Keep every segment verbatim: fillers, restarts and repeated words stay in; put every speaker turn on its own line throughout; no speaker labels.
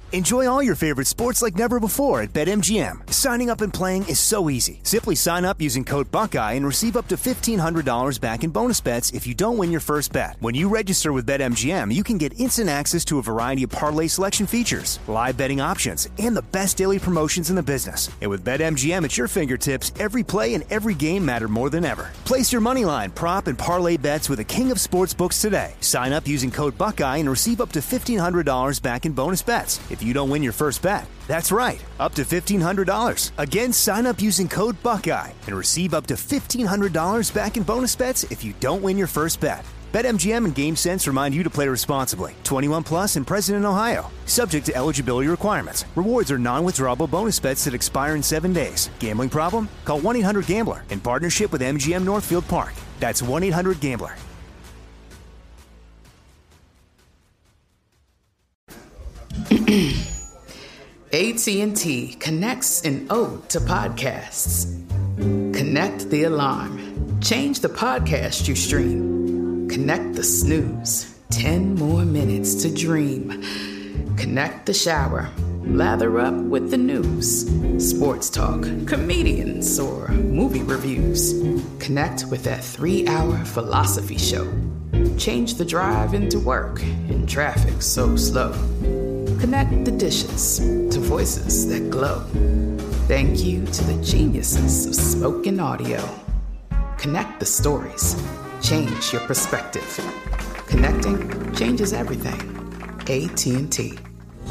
Enjoy all your favorite sports like never before at BetMGM. Signing up and playing is so easy. Simply sign up using code Buckeye and receive up to fifteen hundred dollars back in bonus bets if you don't win your first bet. When you register with BetMGM, you can get instant access to a variety of parlay selection features, live betting options, and the best daily promotions in the business. And with BetMGM at your fingertips, every play and every game matter more than ever. Place your moneyline, prop, and parlay bets with the king of sportsbooks today. Sign up using code Buckeye and receive up to fifteen hundred dollars back in bonus bets if you don't win your first bet. That's right, up to fifteen hundred dollars. Again, sign up using code Buckeye and receive up to fifteen hundred dollars back in bonus bets if you don't win your first bet. BetMGM and GameSense remind you to play responsibly. twenty-one plus and present in Ohio. Subject to eligibility requirements. Rewards are non-withdrawable bonus bets that expire in seven days. Gambling problem? Call one eight hundred gambler in partnership with M G M Northfield Park. That's one eight hundred gambler.
A T and T connects an ode to podcasts. Connect the alarm. Change the podcast you stream. Connect the snooze. Ten more minutes to dream. Connect the shower. Lather up with the news. Sports talk, comedians, or movie reviews. Connect with that three-hour philosophy show. Change the drive into work in traffic so slow. Connect the dishes to voices that glow. Thank you to the geniuses of spoken audio. Connect the stories. Change your perspective. Connecting changes everything. A T and T.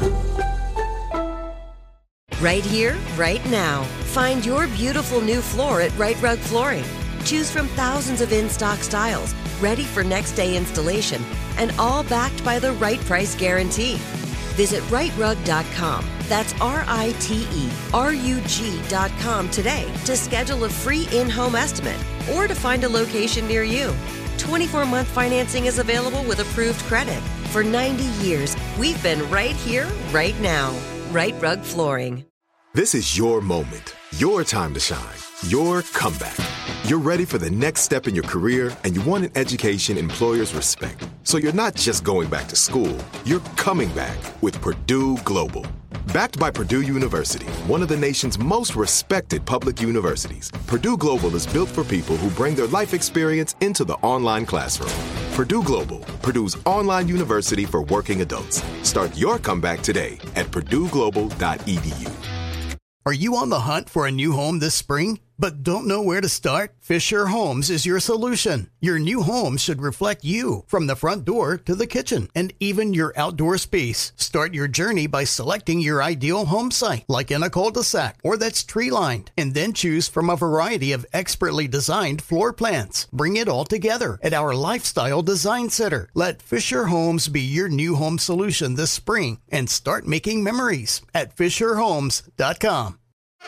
Right here, right now. Find your beautiful new floor at Rite Rug Flooring. Choose from thousands of in-stock styles, ready for next day installation, and all backed by the right price guarantee. Visit rite rug dot com. That's R I T E R U G dot com today to schedule a free in-home estimate or to find a location near you. twenty-four month financing is available with approved credit. For ninety years, we've been right here, right now. Rite Rug Flooring.
This is your moment, your time to shine, your comeback. You're ready for the next step in your career, and you want an education employers respect. So you're not just going back to school, you're coming back with Purdue Global. Backed by Purdue University, one of the nation's most respected public universities, Purdue Global is built for people who bring their life experience into the online classroom. Purdue Global, Purdue's online university for working adults. Start your comeback today at purdue global dot e d u.
Are you on the hunt for a new home this spring, but don't know where to start? Fisher Homes is your solution. Your new home should reflect you, from the front door to the kitchen and even your outdoor space. Start your journey by selecting your ideal home site, like in a cul-de-sac or that's tree-lined, and then choose from a variety of expertly designed floor plans. Bring it all together at our Lifestyle Design Center. Let Fisher Homes be your new home solution this spring and start making memories at fisher homes dot com.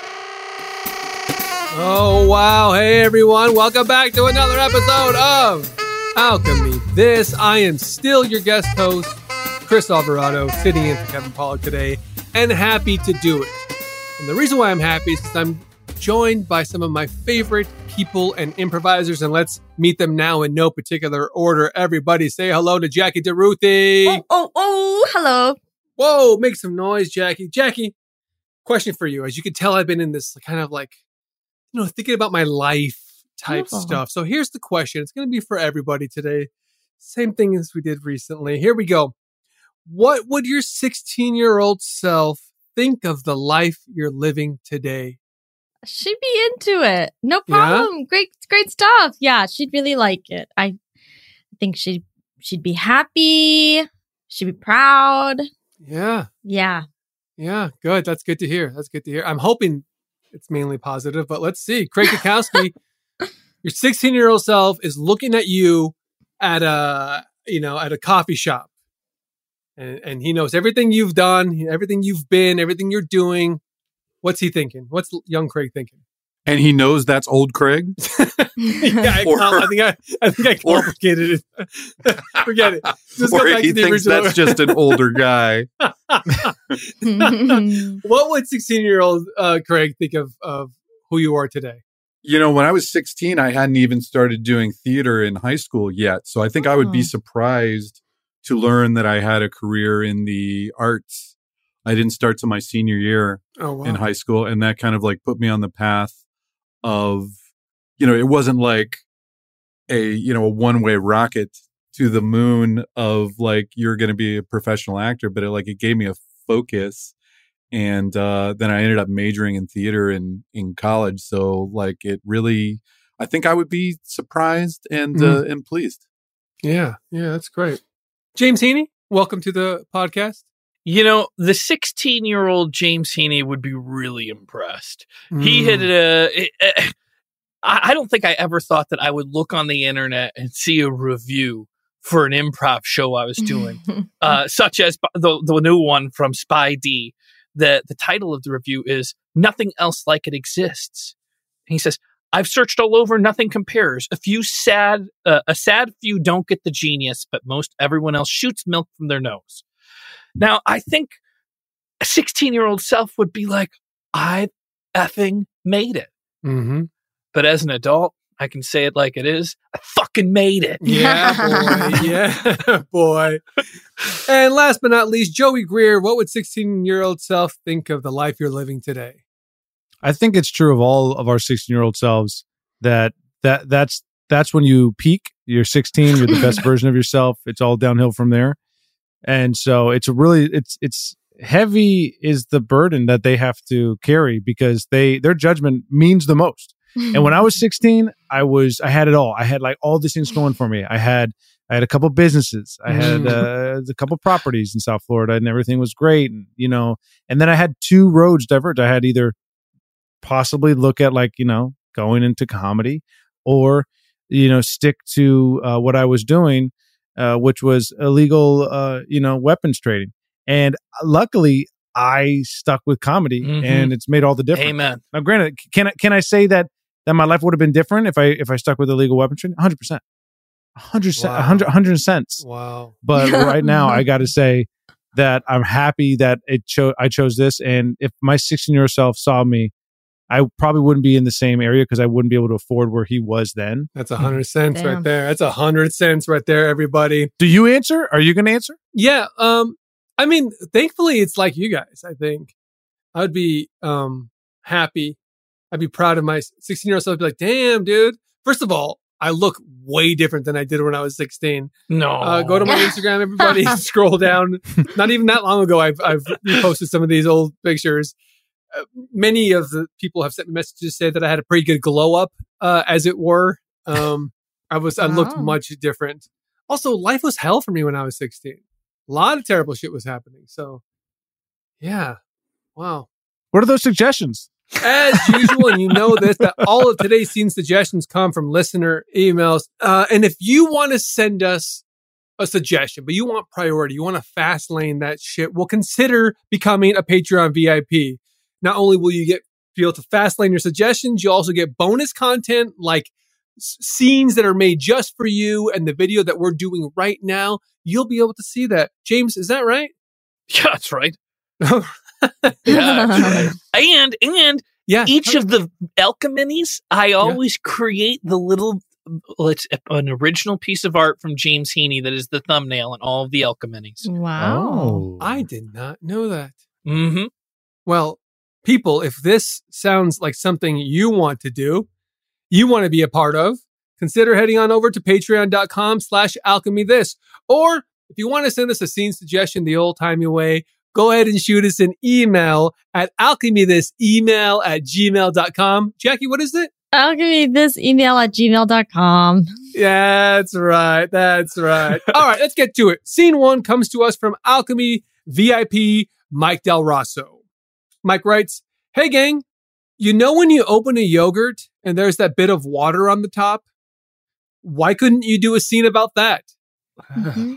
Oh, wow. Hey, everyone. Welcome back to another episode of Alchemy This. I am still your guest host, Chris Alvarado, sitting in for Kevin Pollak today, and happy to do it. And the reason why I'm happy is because I'm joined by some of my favorite people and improvisers, and let's meet them now in no particular order. Everybody say hello to Jackie DeRuthi.
Oh, oh, oh, hello.
Whoa, make some noise, Jackie. Jackie, question for you. As you can tell, I've been in this kind of like, you know, thinking about my life type oh. stuff. So here's the question. It's going to be for everybody today. Same thing as we did recently. Here we go. What would your sixteen-year-old self think of the life you're living today?
She'd be into it. No problem. Yeah? Great, great stuff. Yeah, she'd really like it. I think she'd, she'd be happy. She'd be proud.
Yeah.
Yeah.
Yeah, good. That's good to hear. That's good to hear. I'm hoping it's mainly positive, but let's see. Craig Kukowski, your sixteen-year-old self is looking at you at a, you know, at a coffee shop, and and he knows everything you've done, everything you've been, everything you're doing. What's he thinking? What's young Craig thinking?
And he knows that's old Craig?
yeah, I, or, I think I, I think I complicated or, it. Forget it. Just
or
go back
he
to the
thinks
original.
That's just an older guy.
What would sixteen-year-old uh, Craig think of, of who you are today?
You know, when I was sixteen, I hadn't even started doing theater in high school yet. So I think oh. I would be surprised to learn that I had a career in the arts. I didn't start till my senior year
oh, wow.
in high school. And that kind of like put me on the path of, you know, it wasn't like a, you know, a one-way rocket to the moon of like, you're going to be a professional actor, but it like, it gave me a focus. And uh, then I ended up majoring in theater in, in college. So like it really, I think I would be surprised and mm. uh, and pleased.
Yeah, yeah, that's great. James Heaney, welcome to the podcast.
You know, the sixteen-year-old James Heaney would be really impressed. Mm. He had, uh, uh, I don't think I ever thought that I would look on the internet and see a review for an improv show I was doing, uh, such as the the new one from Spy D. The, the title of the review is Nothing Else Like It Exists. And he says, I've searched all over, nothing compares. A few sad, uh, a sad few don't get the genius, but most everyone else shoots milk from their nose. Now, I think a sixteen-year-old self would be like, I effing made it.
Mm-hmm.
But as an adult, I can say it like it is. I fucking made it.
Yeah, boy. Yeah, boy. And last but not least, Joey Greer, what would sixteen-year-old self think of the life you're living today?
I think it's true of all of our sixteen-year-old selves that that that's that's when you peak. You're sixteen. You're the best version of yourself. It's all downhill from there. And so it's a really it's it's heavy is the burden that they have to carry because they their judgment means the most. And when I was sixteen, I was I had it all. I had like all these things going for me. I had I had a couple businesses. I had uh, a couple properties in South Florida, and everything was great. And you know, and then I had two roads diverge. I had either possibly look at like you know going into comedy, or you know stick to uh, what I was doing, uh, which was illegal, uh, you know, weapons trading. And luckily, I stuck with comedy, mm-hmm. and it's made all the difference.
Amen.
Now, granted, can I can I say that? That my life would have been different if I if I stuck with illegal weapons trading? one hundred percent. one hundred percent. one hundred, one hundred cents.
Wow.
But right now, I got to say that I'm happy that it cho- I chose this. And if my sixteen-year-old self saw me, I probably wouldn't be in the same area because I wouldn't be able to afford where he was then.
That's one hundred cents
Damn.
right there. That's one hundred cents right there, everybody.
Do you answer? Are you going to answer?
Yeah. Um. I mean, thankfully, it's like you guys, I think. I would be um happy. I'd be proud of my sixteen-year-old self. I'd be like, damn, dude. First of all, I look way different than I did when I was sixteen.
No.
Uh, go to my Instagram, everybody. Scroll down. Not even that long ago, I've, I've reposted some of these old pictures. Uh, many of the people have sent me messages say that I had a pretty good glow up, uh, as it were. Um, I was, I looked
Wow.
much different. Also, life was hell for me when I was sixteen. A lot of terrible shit was happening. So, yeah. Wow.
What are those suggestions?
As usual, and you know this, that all of today's scene suggestions come from listener emails. Uh, and if you want to send us a suggestion, but you want priority, you want to fast lane that shit, well, consider becoming a Patreon V I P. Not only will you get be able to fast lane your suggestions, you also get bonus content like s- scenes that are made just for you and the video that we're doing right now. You'll be able to see that. James, is that right?
Yeah, that's right. Yeah, that's right. And and
Yeah.
each of the Elka minis, I always create the little. Well, it's an original piece of art from James Heaney that is the thumbnail in all of the Elka minis.
Wow.
I did not know that.
Mm-hmm.
Well, people, if this sounds like something you want to do, you want to be a part of, consider heading on over to patreon.com slash alchemy this. Or if you want to send us a scene suggestion the old-timey way, go ahead and shoot us an email at alchemythisemail at gmail dot com. Jackie, what is it?
I'll give you this email at gmail dot com.
Yeah, that's right. That's right. All right, let's get to it. Scene one comes to us from Alchemy V I P Mike Del Rosso. Mike writes, hey, gang, you know when you open a yogurt and there's that bit of water on the top? Why couldn't you do a scene about that?
Mm-hmm.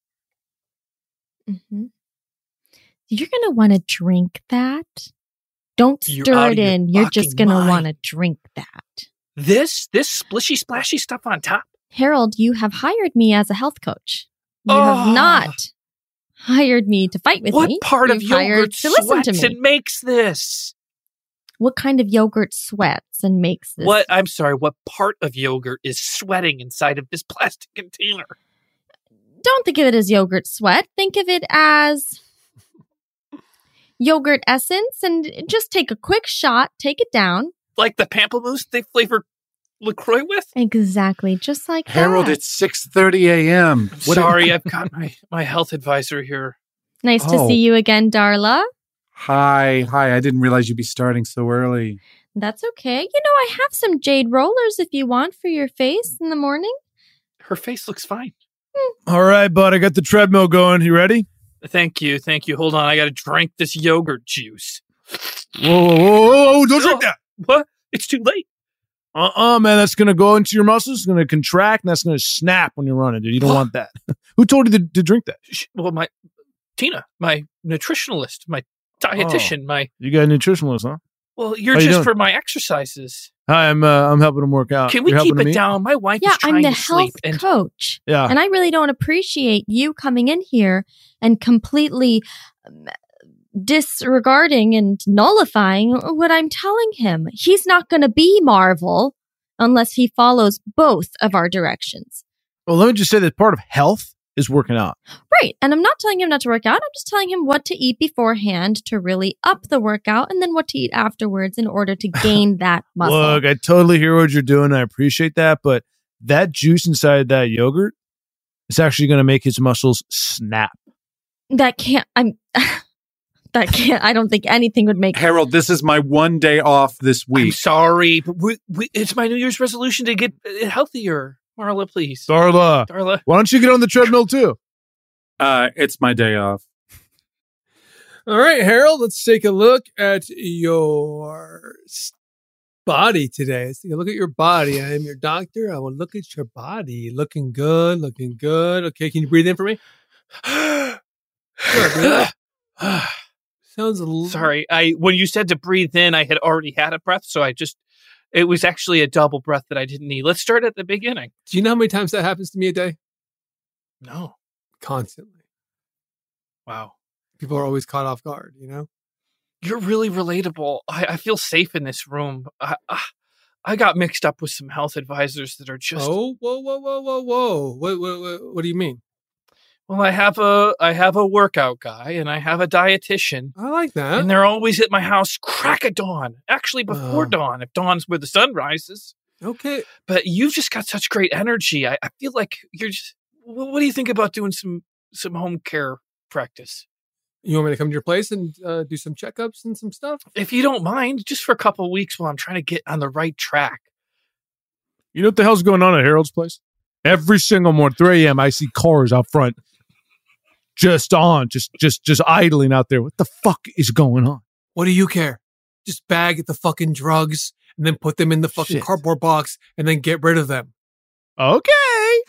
Mm-hmm. You're going to want to drink that. Don't
You're
stir
out
it
of your
in. You're just
fucking
going to
mind.
want to drink that.
This this splishy splashy stuff on top.
Harold, you have hired me as a health coach. You
Oh.
have not hired me to fight with
What
me.
part of
You've hired
yogurt
to listen to
sweats
me.
and makes this?
What kind of yogurt sweats and makes this?
What? I'm sorry. What part of yogurt is sweating inside of this plastic container?
Don't think of it as yogurt sweat. Think of it as yogurt essence and just take a quick shot. Take it down.
Like the pamplemousse they flavor LaCroix with?
Exactly. Just like
Harold,
that.
it's six thirty a.m.
I'm sorry, I've got my, my health advisor here.
Nice
Oh.
to see you again, Darla.
Hi, hi. I didn't realize you'd be starting so early.
That's okay. You know, I have some jade rollers if you want for your face in the morning.
Her face looks fine.
All right, bud. I got the treadmill going. You ready?
Thank you, thank you. Hold on, I got to drink this yogurt juice.
Whoa, whoa, whoa, whoa, whoa. Don't drink that.
What? It's too late.
Uh-uh, man. That's going to go into your muscles. It's going to contract, and that's going to snap when you're running, dude. You don't want that. Who told you to, to drink that?
Well, my Tina, my nutritionalist, my dietitian, my
You got a nutritionalist, huh?
well, you're
How you
just
doing?
for my exercises.
Hi, I'm uh, I'm helping him work out.
Can we
You're
keep
helping
it
me?
down? My wife
Yeah,
is trying
I'm the
to sleep,
health
and
coach.
Yeah.
And I really don't appreciate you coming in here and completely um, disregarding and nullifying what I'm telling him. He's not going to be Marvel unless he follows both of our directions.
Well, let me just say that part of health is working out.
Right. And I'm not telling him not to work out. I'm just telling him what to eat beforehand to really up the workout and then what to eat afterwards in order to gain that muscle.
Look, I totally hear what you're doing. I appreciate that. But that juice inside that yogurt is actually going to make his muscles snap.
That can't, I'm, that can't, I don't think anything would make
Harold, this is my one day off this
I'm
week.
sorry, but we, we, it's my New Year's resolution to get uh, healthier. Marla, please.
Darla,
Darla.
why don't you get on the treadmill too?
Uh, it's my day off.
All right, Harold, let's take a look at your s- body today. Let's take a look at your body. I am your doctor. I will look at your body. Looking good, looking good. Okay, can you breathe in for me? Sure, breathe out. Sounds a little...
Sorry, I when you said to breathe in, I had already had a breath, so I just it was actually a double breath that I didn't need. Let's start at the beginning.
Do you know how many times that happens to me a day?
No.
Constantly.
Wow.
People are always caught off guard, you know?
You're really relatable. I, I feel safe in this room. I, I I got mixed up with some health advisors that are just
Oh, whoa, whoa, whoa, whoa, whoa. What, what, what, what do you mean?
well, I have a I have a workout guy and I have a dietitian.
I like that.
And they're always at my house crack of dawn. Actually, before
Oh.
dawn, if dawn's where the sun rises.
Okay.
But you've just got such great energy. I, I feel like you're just. What, what do you think about doing some some home care practice?
You want me to come to your place and uh, do some checkups and some stuff?
If you don't mind, just for a couple of weeks while I'm trying to get on the right track.
You know what the hell's going on at Harold's place? Every single morning, three a.m., I see cars out front just on, just just just idling out there. What the fuck is going on?
What do you care? Just bag the fucking drugs and then put them in the fucking
Shit.
cardboard box and then get rid of them.
Okay.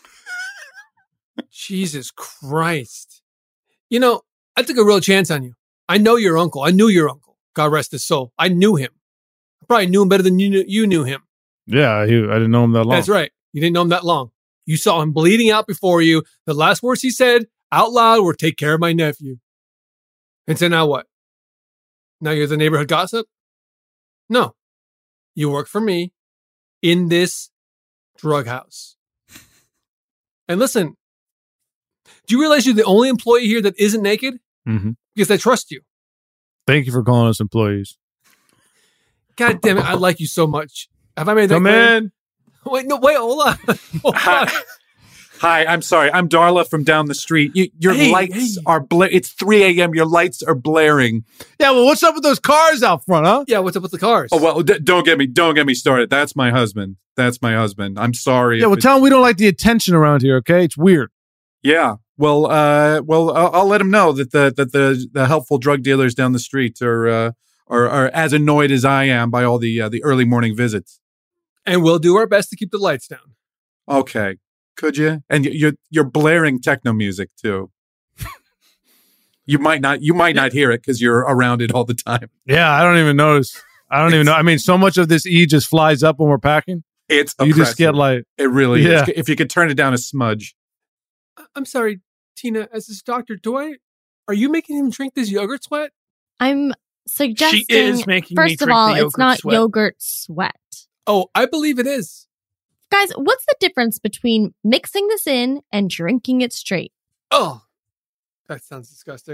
Jesus Christ. You know, I took a real chance on you. I know your uncle. I knew your uncle. God rest his soul. I knew him. I probably knew him better than you knew, you knew him.
Yeah, he, I didn't know him that long.
That's right. You didn't know him that long. You saw him bleeding out before you. The last words he said out loud were, take care of my nephew. And so now what? Now you're the neighborhood gossip? No. You work for me in this drug house. And listen, do you realize you're the only employee here that isn't naked?
Mm-hmm.
Because I trust you.
Thank you for calling us employees.
God damn it. I like you so much. Have I made that
Come
clear?
in.
Wait, no, wait, hold on. Hold on.
Hi. Hi, I'm sorry. I'm Darla from down the street. You, your
Hey,
lights
hey.
are bla- It's three a.m. Your lights are blaring.
Yeah, well, what's up with those cars out front, huh?
Yeah, what's up with the cars?
Oh well, d- don't get me, don't get me started. That's my husband. That's my husband. I'm sorry.
Yeah,
if
well,
it-
tell him we don't like the attention around here, okay? It's weird.
Yeah. Well, uh, well, I'll, I'll let him know that the that the the helpful drug dealers down the street are uh, are, are as annoyed as I am by all the uh, the early morning visits.
And we'll do our best to keep the lights down.
Okay, could you? And y- you're you're blaring techno music too. You might not you might not hear it because you're around it all the time.
Yeah, I don't even notice. I don't even know. I mean, so much of this E just flies up when we're packing.
It's
You just get
oppressive.
like,
It really
Yeah.
is. If you could turn it down a smudge.
I- I'm sorry, Tina, as his doctor, do I, are you making him drink this yogurt sweat?
I'm suggesting,
She is making me
first of
drink
all,
the
it's
yogurt
not
sweat.
yogurt sweat.
Oh, I believe it is.
Guys, what's the difference between mixing this in and drinking it straight?
Oh, that sounds disgusting.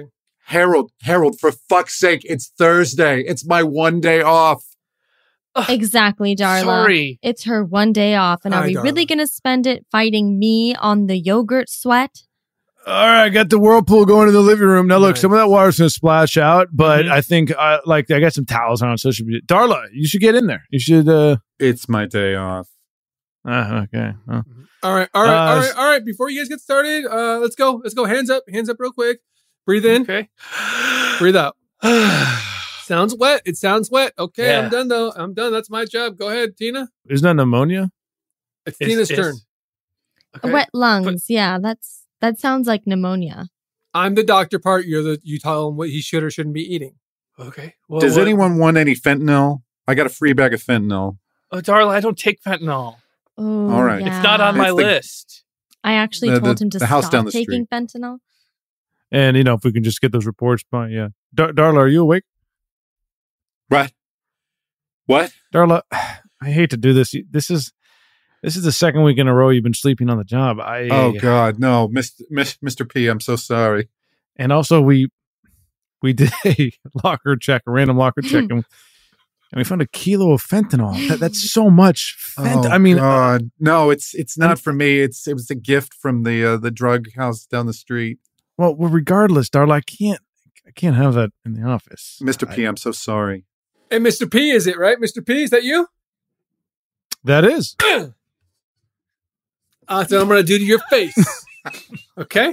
Harold, Harold, for fuck's sake, it's Thursday. It's my one day off.
Exactly, Darla.
Sorry.
It's her one day off. And are
Hi,
we
Darla.
really going to spend it fighting me on the yogurt sweat?
All right, I got the whirlpool going in the living room. Now, look,
Nice.
some of that water's going to splash out, but
Mhm.
I think, uh, like, I got some towels on, so it should be. Darla, you should get in there. You should. uh
It's my day off.
uh, Okay. Uh,
All right, all right,
Uh,
all right, all right. Before you guys get started, uh, let's go. Let's go. Hands up. Hands up real quick. Breathe in.
Okay.
Breathe out. Sounds wet. It sounds wet. Okay,
Yeah.
I'm done though. I'm done. That's my job. Go ahead, Tina.
isn't that pneumonia?
It's
It's-
Tina's
it's-
turn.
Okay.
Wet lungs. Yeah, that's that sounds like pneumonia.
I'm the doctor part. You're the you tell him what he should or shouldn't be eating.
Okay. Well,
Does
what-
anyone want any fentanyl? I got a free bag of fentanyl.
Oh, Darla, I don't take fentanyl.
Oh,
All right.
yeah.
It's not on my
It's the-
list.
I actually
The-
told
the-
him to
the house
stop
down the
taking fentanyl.
And, you know, if we can just get those reports by, yeah. Dar- Darla, are you awake?
What? What?
Darla, I hate to do this. This is this is the second week in a row you've been sleeping on the job. I
Oh God, no, Mister Miss- Mister P. I'm so sorry.
And also, we we did a locker check, a random locker check, and, and we found a kilo of fentanyl. That, that's so much fentanyl.
Oh,
I mean,
God. no, it's it's not for me. It's it was a gift from the uh, the drug house down the street.
well, well, regardless, Darla, I can't I can't have that in the office.
Mister
I-
P. I'm so sorry.
And Mister P, is it right? Mister P, is that you?
that is.
Uh, that's what I'm gonna do to your face. Okay.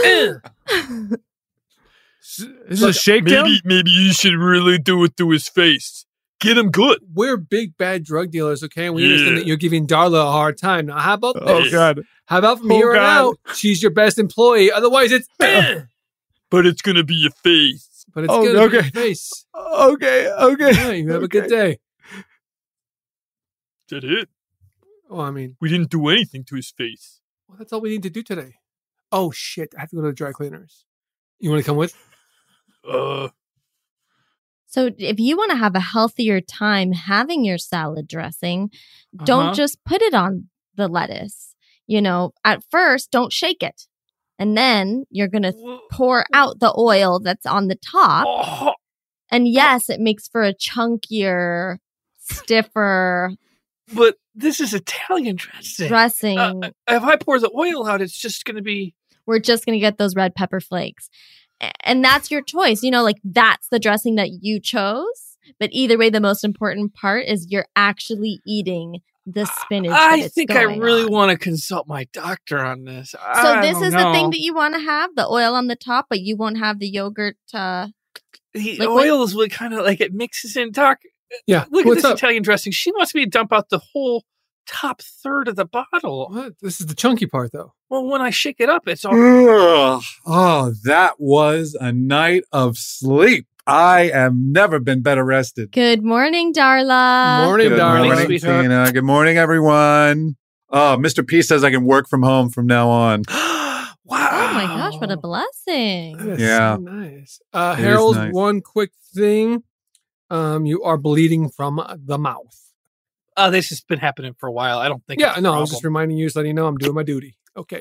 Is this a shakedown?
Maybe, maybe you should really do it to his face. Get him good.
We're big bad drug dealers, okay? And we
Yeah.
understand that you're giving Darla a hard time. Now, how about
Oh
this?
God.
How about from
Oh,
here on
God.
out, she's your best employee. Otherwise, it's
But it's going to be your face.
but it's
Oh,
gonna be
okay.
your face.
Okay. Okay.
Yeah, you have a good day.
Is that it?
Oh, I mean,
We didn't do anything to his face.
well, that's all we need to do today. Oh shit! I have to go to the dry cleaners. You want to come with?
Uh,
So if you want to have a healthier time having your salad dressing, don't
Uh-huh.
just put it on the lettuce. You know, at first, don't shake it. And then you're going to pour out the oil that's on the top.
oh,
And yes, it makes for a chunkier, stiffer
but this is Italian dressing.
dressing.
Uh, if I pour the oil out, it's just going to be.
We're just going to get those red pepper flakes. A- And that's your choice. You know, like that's the dressing that you chose. But either way, the most important part is you're actually eating the spinach. that
I
it's
think I
going
really
on.
want to consult my doctor on this.
So
I
this
don't
is the thing
know.
that you want to have, the oil on the top, but you won't have the yogurt. Uh,
The
like what-
oil is really kind of like it mixes in. Doc,
Yeah.
look
What's
at this
up?
Italian dressing. She wants me to dump out the whole top third of the bottle.
What? This is the chunky part, though.
Well, when I shake it up, it's all.
Ugh. Oh, that was a night of sleep. I have never been better rested.
good morning, Darla.
Morning,
Good
darling.
morning,
sweetheart.
Tina. Good morning, everyone. Oh, Mister P says I can work from home from now on.
wow.
Oh my gosh, what a blessing.
That is
Yeah.
so nice. Uh,
It is
Harold,
nice.
one quick thing. Um, you are bleeding from the mouth.
Oh, this has been happening for a while. I don't think.
Yeah,
it's a
no, I was just
problem.
reminding you, just letting you know I'm doing my duty. Okay.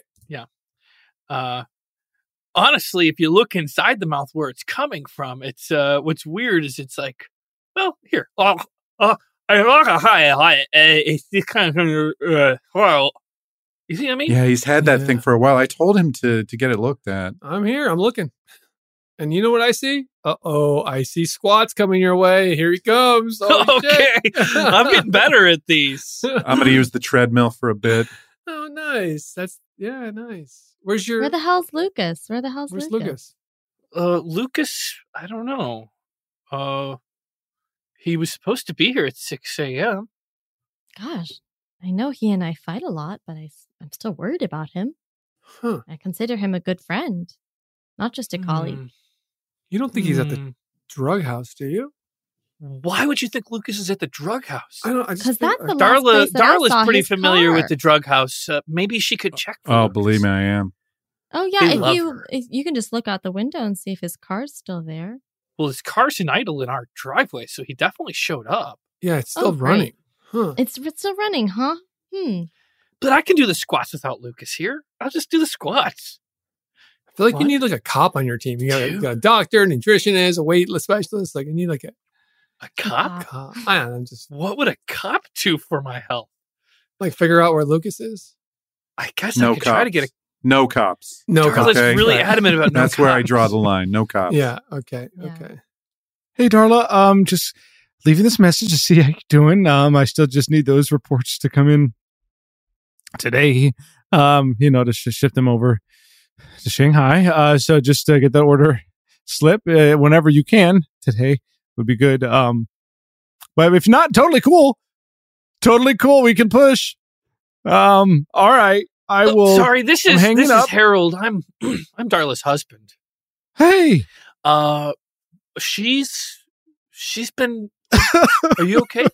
Uh, honestly, if you look inside the mouth where it's coming from, it's uh, what's weird is it's like, well, here. Oh, oh, I like a high, high. It's this kind of uh, well. You see what I mean?
Yeah, he's had that
Yeah.
thing for a while. I told him to to get it looked at.
I'm here. I'm looking. And you know what I see? Uh oh, I see squats coming your way. Here he comes. Holy
Okay,
shit.
I'm getting better at these.
I'm going to use the treadmill for a bit.
Oh, nice. That's yeah, nice. Where's your
Where the hell's Lucas? Where the hell's
Where's
Lucas?
Lucas?
Uh, Lucas, I don't know. Uh, he was supposed to be here at six a.m.
Gosh, I know he and I fight a lot, but I, am still worried about him.
Huh.
I consider him a good friend, not just a colleague.
Hmm.
You don't think he's at the
Hmm.
drug house, do you?
Why would you think Lucas is at the drug house?
I don't. I just
Because
think-
that's the last
Darla,
place that I
Darla's
saw
pretty
his
familiar
car.
with the drug house. Uh, maybe she could check. For
Oh,
Lucas.
believe me, I am.
Oh yeah,
They
if
love
you
her.
if you can just look out the window and see if his car's still there.
Well, his car's in idle in our driveway, so he definitely showed up.
Yeah, it's still
Oh, great.
running. Huh.
It's, it's still running, huh? Hmm.
But I can do the squats without Lucas here. I'll just do the squats.
I feel like
What?
you need like a cop on your team. You got, a, you got a doctor, a nutritionist, a weight specialist. Like you need like a,
A cop?
cop. I don't know. I'm just
What would a cop do for my health?
like figure out where Lucas is.
I guess
No
I could
cops.
try to get a.
No cops.
No
Darla's
cops.
Okay.
really
Right.
adamant about no
That's where I
cops.
draw the line. No cops.
Yeah. Okay.
Yeah.
Okay.
Hey, Darla, um, just leaving this message to see how you're doing. Um, I still just need those reports to come in today. Um, you know, to sh- ship them over to Shanghai. Uh, so just uh, get that order slip uh, whenever you can today would be good. Um, but if not, totally cool. Totally cool. We can push. Um, all right. I
Oh,
will.
sorry, this
I'm
is
hanging
this
up.
is Harold. I'm I'm Darla's husband.
Hey.
Uh, she's she's been. Are you okay?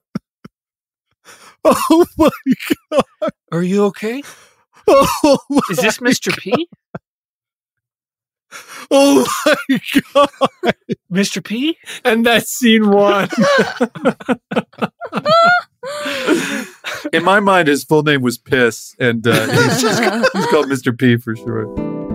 Oh my God.
Are you okay?
Oh,
Is this Mister P?
oh my God.
Mister P?
And that's scene one.
In my mind, his full name was Piss, and uh, he's, he's called Mister P for sure.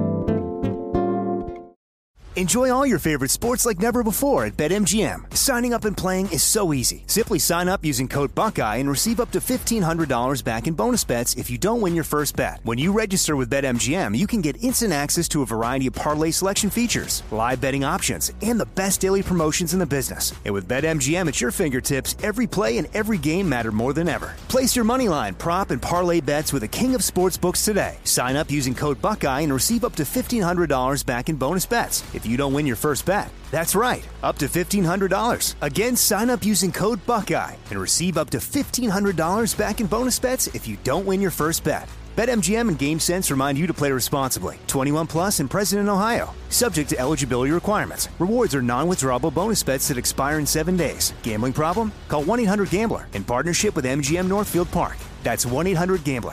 Enjoy all your favorite sports like never before at BetMGM. Signing up and playing is so easy. Simply sign up using code Buckeye and receive up to fifteen hundred dollars back in bonus bets if you don't win your first bet. When you register with BetMGM, you can get instant access to a variety of parlay selection features, live betting options, and the best daily promotions in the business. And with BetMGM at your fingertips, every play and every game matter more than ever. Place your moneyline, prop, and parlay bets with the king of sportsbooks today. Sign up using code Buckeye and receive up to fifteen hundred dollars back in bonus bets if you don't win your first bet. That's right, up to fifteen hundred dollars. Again, sign up using code Buckeye and receive up to fifteen hundred dollars back in bonus bets if you don't win your first bet. BetMGM and GameSense remind you to play responsibly. twenty-one plus and present in Ohio. Subject to eligibility requirements. Rewards are non-withdrawable bonus bets that expire in seven days. Gambling problem? Call one eight hundred gambler in partnership with M G M Northfield Park. That's one eight hundred gambler.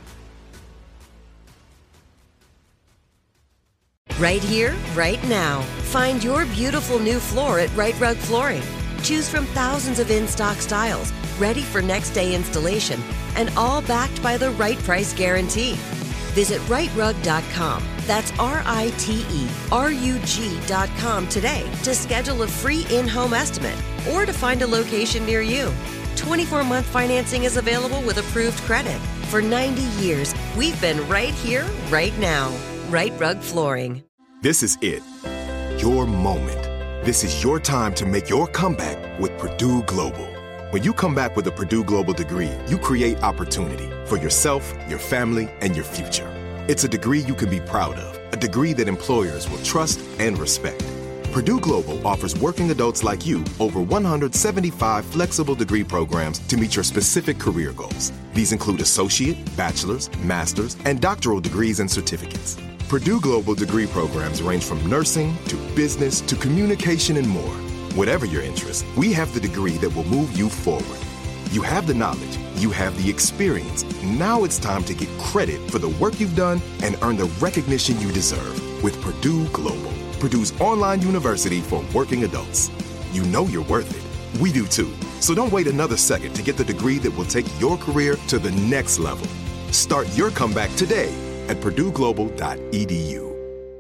Right here, right now. Find your beautiful new floor at Right Rug Flooring. Choose from thousands of in-stock styles, ready for next day installation, and all backed by the right price guarantee. Visit right rug dot com. That's R I T E R U G dot com today to schedule a free in-home estimate or to find a location near you. twenty-four month financing is available with approved credit. For ninety years, we've been right here, right now. Right Rug Flooring.
This is it. Your moment. This is your time to make your comeback with Purdue Global. When you come back with a Purdue Global degree, you create opportunity for yourself, your family, and your future. It's a degree you can be proud of, a degree that employers will trust and respect. Purdue Global offers working adults like you over one hundred seventy-five flexible degree programs to meet your specific career goals. These include associate, bachelor's, master's, and doctoral degrees and certificates. Purdue Global degree programs range from nursing to business to communication and more. Whatever your interest, we have the degree that will move you forward. You have the knowledge, you have the experience. Now it's time to get credit for the work you've done and earn the recognition you deserve with Purdue Global, Purdue's online university for working adults. You know you're worth it. We do too. So don't wait another second to get the degree that will take your career to the next level. Start your comeback today at purdue global dot e d u.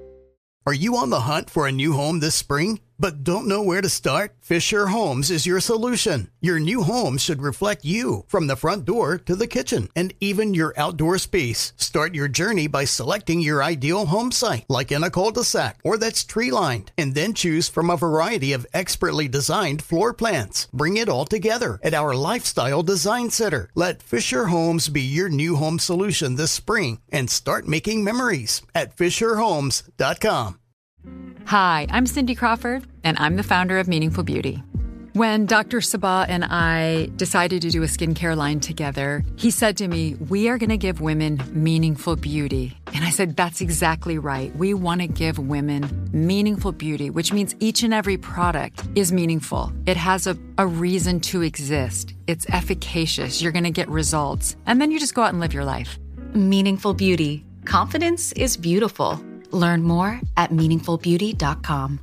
Are you on the hunt for a new home this spring, but don't know where to start? Fisher Homes is your solution. Your new home should reflect you, from the front door to the kitchen, and even your outdoor space. Start your journey by selecting your ideal home site, like in a cul-de-sac or that's tree-lined, and then choose from a variety of expertly designed floor plans. Bring it all together at our Lifestyle Design Center. Let Fisher Homes be your new home solution this spring and start making memories at fisher homes dot com.
Hi, I'm Cindy Crawford, and I'm the founder of Meaningful Beauty. When Doctor Sabah and I decided to do a skincare line together, he said to me, we are going to give women meaningful beauty. And I said, that's exactly right. We want to give women meaningful beauty, which means each and every product is meaningful. It has a, a reason to exist. It's efficacious. You're going to get results. And then you just go out and live your life.
Meaningful Beauty. Confidence is beautiful. Learn more at meaningful beauty dot com.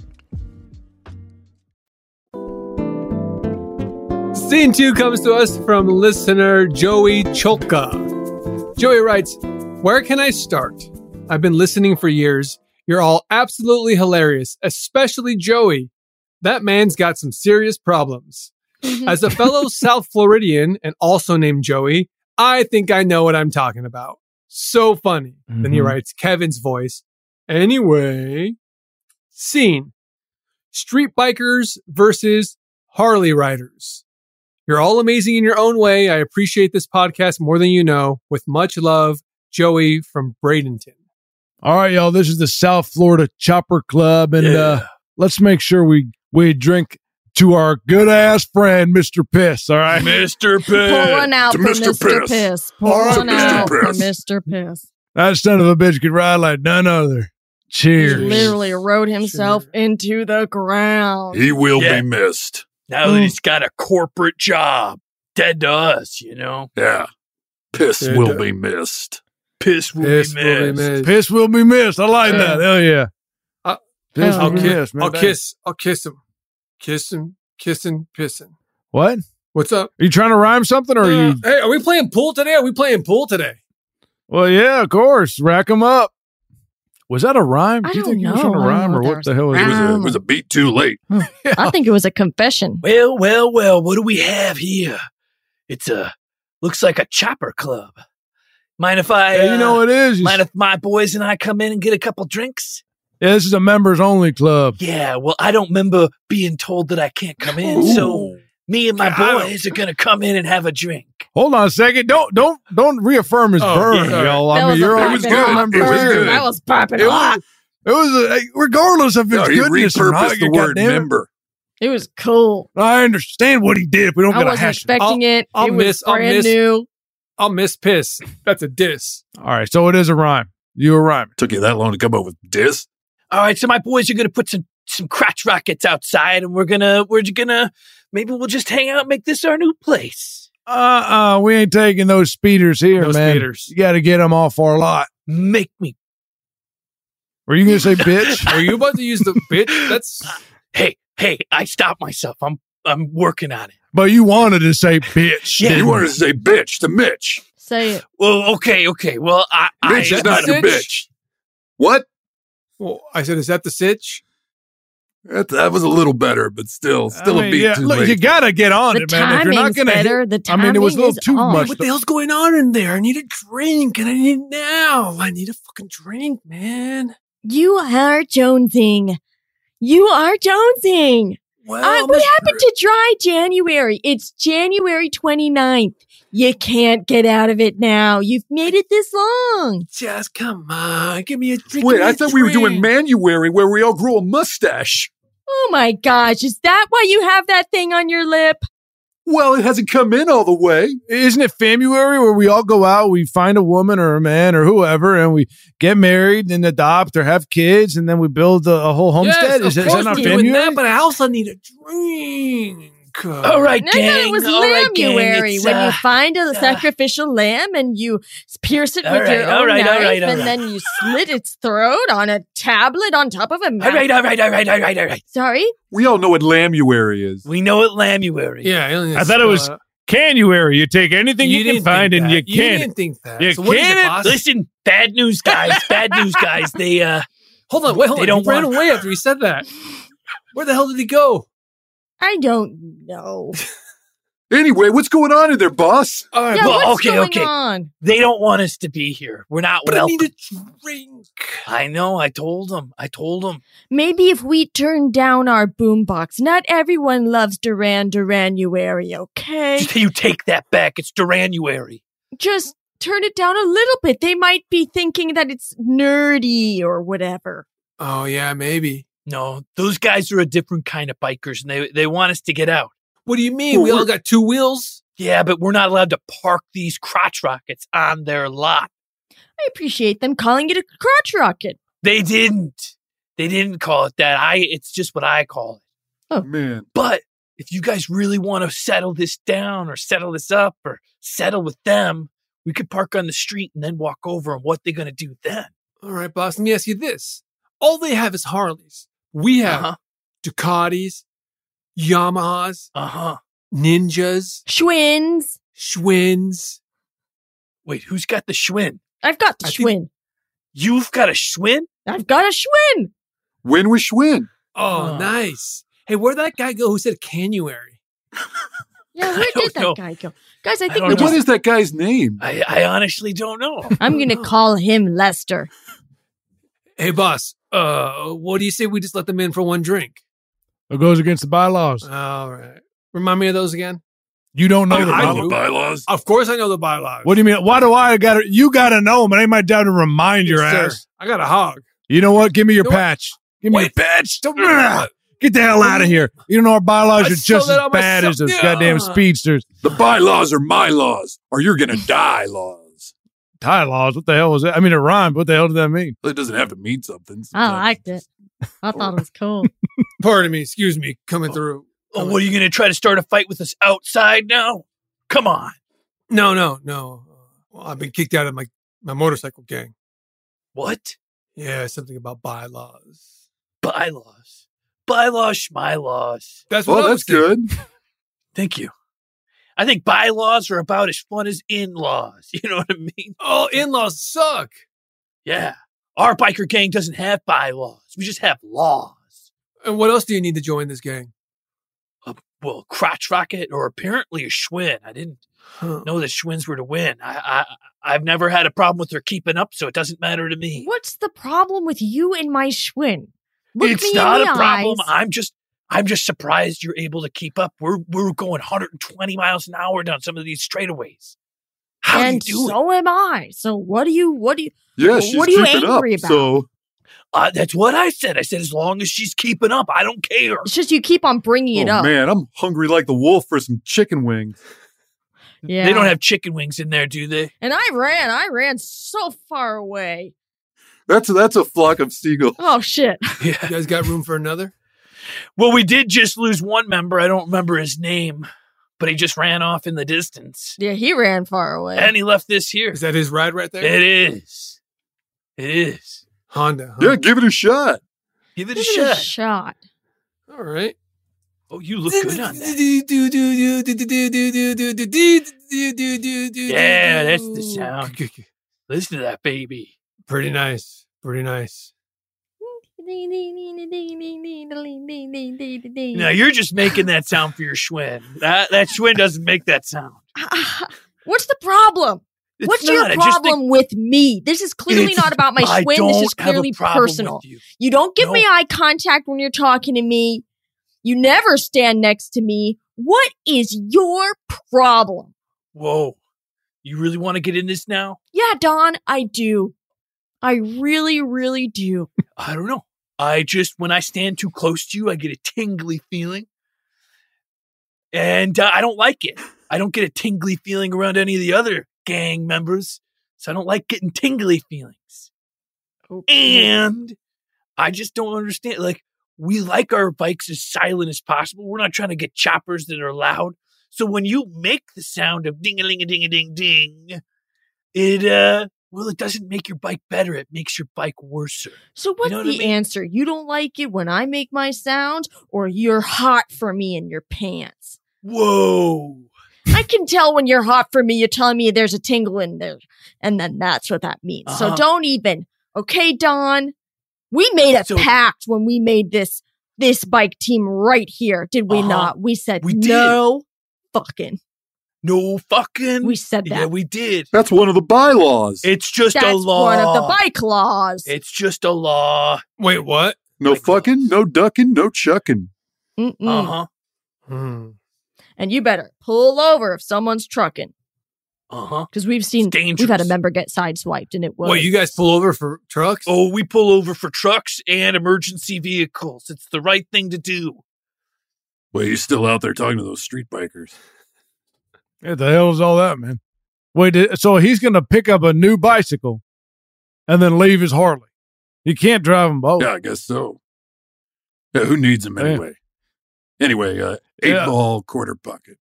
Scene two comes to us from listener Joey Cholka. Joey writes, where can I start? I've been listening for years. You're all absolutely hilarious, especially Joey. That man's got some serious problems. As a fellow South Floridian and also named Joey, I think I know what I'm talking about. So funny. Mm-hmm. Then he writes Kevin's voice. Anyway, scene. Street bikers versus Harley riders. You're all amazing in your own way. I appreciate this podcast more than you know. With much love, Joey from Bradenton.
All right, y'all. This is the South Florida Chopper Club, and yeah. uh, let's make sure we we drink to our good ass friend, Mister Piss. All right,
Mister Piss.
Pour one out
to
for Mister Piss. Piss. Pour one out for Mister Piss.
That son of a bitch could ride like none other. Cheers.
He literally rode himself Cheers. into the ground.
He will yeah. be missed.
Now mm. that he's got a corporate job. Dead to us, you know?
Yeah. Piss Dead will to- be missed.
Piss will, Piss be, will be missed.
Piss will be missed. I like yeah. that. Hell yeah.
Uh, Piss I'll, will be missed, man. I'll kiss. I'll kiss him. Kiss him. Kissing. Pissing.
What?
What's up?
Are you trying to rhyme something, or uh, are you?
Hey, are we playing pool today? Are we playing pool today?
Well, yeah, of course. Rack them up. Was that a rhyme?
I
Do you
don't
think
know.
you were trying to rhyme, or what the hell was
it? Was a, it was a beat too late.
yeah. I think it was a confession.
Well, well, well. What do we have here? It's a looks like a chopper club. Mind if I?
Yeah, you know what it is.
Mind if my boys and I come in and get a couple drinks?
Yeah, this is a members only club.
Yeah, well, I don't remember being told that I can't come in, Ooh. so me and my boys are gonna come in and have a drink.
Hold on a second. Don't don't don't reaffirm his oh, burn, yeah. y'all. I
that
mean, you're
it was good. It was good. That was popping hot.
It was a, regardless of its
no,
goodness or not.
The word member.
It was cool.
I understand what he did. If we don't
I
get a
wasn't
hash
expecting
I'll,
it.
I'll
it
miss.
was brand
I'll miss.
new.
I'll miss piss. That's a diss.
All right, so it is a rhyme. You were rhyming.
Took you that long to come up with diss?
All right, so my boys are gonna put some some crotch rockets outside, and we're gonna we're gonna maybe we'll just hang out, and make this our new place.
Uh uh, we ain't taking those speeders here,
no
man.
Speeders.
You got to get them off our lot.
Make me.
Were you gonna say bitch?
Were you about to use the bitch? That's
hey hey. I stopped myself. I'm I'm working on it.
But you wanted to say bitch.
Yeah, you wanted to say bitch to Mitch.
Say it.
Well, okay, okay. Well, I,
Mitch
I,
is not your bitch. What?
Well, I said, is that the sitch?
That, that was a little better, but still, still
I mean,
a beat
yeah,
too
look,
late.
You gotta get on
the
it, man. If you're not gonna,
better,
hit,
the
I mean, it was a little too
on.
much.
What the hell's going on in there? I need a drink, and I need it now. I need a fucking drink, man.
You are jonesing. You are jonesing.
Well,
uh, what happened to dry January? It's January twenty-ninth. You can't get out of it now. You've made it this long.
Just come on. Give me a drink.
Wait, I
a
thought
drink.
we were doing Manuary where we all grew a mustache.
Oh my gosh. Is that why you have that thing on your lip?
Well, it hasn't come in all the way.
Isn't it February where we all go out, we find a woman or a man or whoever, and we get married and adopt or have kids, and then we build a, a whole homestead?
Yes,
is,
of
is
course
that not
we're
February?
doing that, but I also need a drink.
All right,
No,
gang.
no, it was
all right, gang.
Lamuary
It's,
when
uh,
you find a
uh,
sacrificial lamb and you pierce it
All
with
right,
your
all
own
right,
knife,
all right, all
and
right.
then you slit its throat on a tablet on top of a map.
All right, all right, all right, all right, all right.
Sorry?
We all know what Lamuary is.
We know it Lamuary.
Yeah,
I thought it was
uh,
Canuary. You take anything you,
you
can
didn't
find
think
and
that.
you
You
can.
didn't think that.
You
So what is it,
can.
boss?
Listen, bad news, guys. Bad news, guys. They uh,
Hold on, wait, hold
They
on.
don't
He ran
want-
away after he said that. Where the hell did he go?
I don't know.
Anyway, what's going on in there, boss?
All right,
Yeah,
well,
what's
okay,
going
okay.
on?
they don't want us to be here. We're not
but I
welcome.
need a drink.
I know. I told them. I told them.
Maybe if we turn down our boombox. Not everyone loves Duran Duranuary, okay?
You take that back. It's Duranuary.
Just turn it down a little bit. They might be thinking that it's nerdy or whatever.
Oh, yeah, maybe.
No, those guys are a different kind of bikers, and they they want us to get out.
What do you mean?
Well,
we all
we're-
got two wheels?
Yeah, but we're not allowed to park these crotch rockets on their lot.
I appreciate them calling it a crotch rocket.
They didn't. They didn't call it that. I. It's just what I call it.
Oh.
Man.
But if you guys really want to settle this down or settle this up or settle with them, we could park on the street and then walk over and what they're going to do then.
All right, boss, let me ask you this. All they have is Harleys. We have
Uh-huh.
Ducatis, Yamahas,
Uh-huh.
Ninjas,
Schwins.
Schwins.
Wait, who's got the Schwinn?
I've got the
I think-
Schwinn.
You've got a Schwinn?
I've got a Schwinn.
When was Schwinn?
Oh,
Oh.
nice. Hey, where'd that guy go who said canuary?
Yeah, where
don't
did that
know.
guy go? Guys, I
I
think
don't
we
And what
just,
is that guy's name?
I, I honestly don't know.
I'm going to call him Lester.
Hey, boss, uh, what do you say we just let them in for one drink?
It goes against the bylaws.
All right. Remind me of those again?
You don't know
I-
the
I
bylaws.
do.
bylaws.
Of course I know the bylaws.
What do you mean? Why do I got to? You got to know them. It ain't my job to remind your
Yes, sir.
ass.
I got a hog.
You know what? Give me your
You know what?
patch. Give me
Wait,
your patch.
don't-
Ugh. Get the hell out of here. You don't know our bylaws
I
are
saw
just
that
as
on
bad
myself.
as those
Yeah.
goddamn speedsters.
The bylaws are my laws, or you're gonna die laws.
Tie laws. What the hell was that? I mean, it rhymed. What the hell did that mean?
Well, it doesn't have to mean something.
I liked it. I thought it was cool.
Pardon me. Excuse me. Coming through.
Oh, what are you going to try to start a fight with us outside now? Come on.
No, no, no. Well, I've been kicked out of my, my motorcycle gang.
What?
Yeah, something about bylaws.
Bylaws. Bylaws, schmylaws.
That's what
Well,
I was
that's
thinking.
good.
Thank you. I think bylaws are about as fun as in-laws. You know what I mean?
Oh, in-laws suck.
Yeah. Our biker gang doesn't have bylaws. We just have laws.
And what else do you need to join this gang?
Uh, well, crotch rocket or apparently a Schwinn. I didn't
Huh.
know that Schwinns were to win. I, I, I've never had a problem with their keeping up, so it doesn't matter to me.
What's the problem with you and my Schwinn? Look
It's
me
not
in
a
the
problem.
eyes.
I'm just I'm just surprised you're able to keep up. We're we're going one hundred twenty miles an hour down some of these straightaways. How
and
do you do it?
so am I. So what do you? What do you?
Yeah,
What
she's
are you
keeping
angry
up.
about?
So
Uh, that's what I said. I said as long as she's keeping up, I don't care.
It's just you keep on bringing it
oh,
up.
man, I'm hungry like the wolf for some chicken wings.
Yeah.
They don't have chicken wings in there, do they?
And I ran. I ran so far away.
That's that's a flock of seagulls.
Oh shit!
You guys got room for another?
Well, we did just lose one member. I don't remember his name, but he just ran off in the distance.
Yeah, he ran far away.
And he left this here.
Is that his ride right there?
It is. It is.
Honda. Huh?
Yeah, give it a shot.
Give it a
Give it a
shot.
shot.
All right.
Oh, you look good on that. Yeah, that's the sound. Listen to that, baby.
Pretty nice. Pretty nice.
Now you're just making that sound for your Schwinn. That that Schwinn doesn't make that sound.
What's the problem?
It's
What's
not.
your
I just
problem
think-
with me? This is clearly
It's-
not about my
I
Schwinn. This
don't
is
have a
clearly
problem with
personal.
you.
You don't give me
No.
eye contact when you're talking to me. You never stand next to me. What is your problem?
Whoa. You really want to get in this now?
Yeah, Don, I do. I really, really do.
I don't know. I just, when I stand too close to you, I get a tingly feeling. And uh, I don't like it. I don't get a tingly feeling around any of the other gang members. So I don't like getting tingly feelings. And I just don't understand. Like, we like our bikes as silent as possible. We're not trying to get choppers that are loud. So when you make the sound of ding-a-ling-a-ding-a-ding-ding, it, uh, well, it doesn't make your bike better. It makes your bike worse.
So what's
know what
the
I mean?
answer? You don't like it when I make my sound, or you're hot for me in your pants?
Whoa.
I can tell when you're hot for me. You're telling me there's a tingle in there, and then that's what that means. So
Uh-huh.
don't even. Okay, Don. We made a
So-
pact when we made this this bike team right here, did we
Uh-huh.
not? We said
We did.
no fucking.
No fucking.
We said that.
Yeah, we did.
That's one of the bylaws.
It's just
That's
a law.
one of the bike laws.
It's just a law.
Wait, what?
No fucking, no ducking, no chucking.
Mm-mm.
Uh huh.
Hmm.
And you better pull over if someone's trucking,
Uh huh.
because we've seen
It's dangerous.
we've had a member get sideswiped, and it was.
Wait, you guys pull over for trucks?
Oh, we pull over for trucks and emergency vehicles. It's the right thing to do.
Well, you're still out there talking to those street bikers.
What the hell is all that, man? Wait, did- so he's going to pick up a new bicycle and then leave his Harley. He can't drive them both.
Yeah, I guess so. Yeah, who needs them
Yeah.
anyway? Anyway, uh, eight
Yeah.
ball quarter pocket.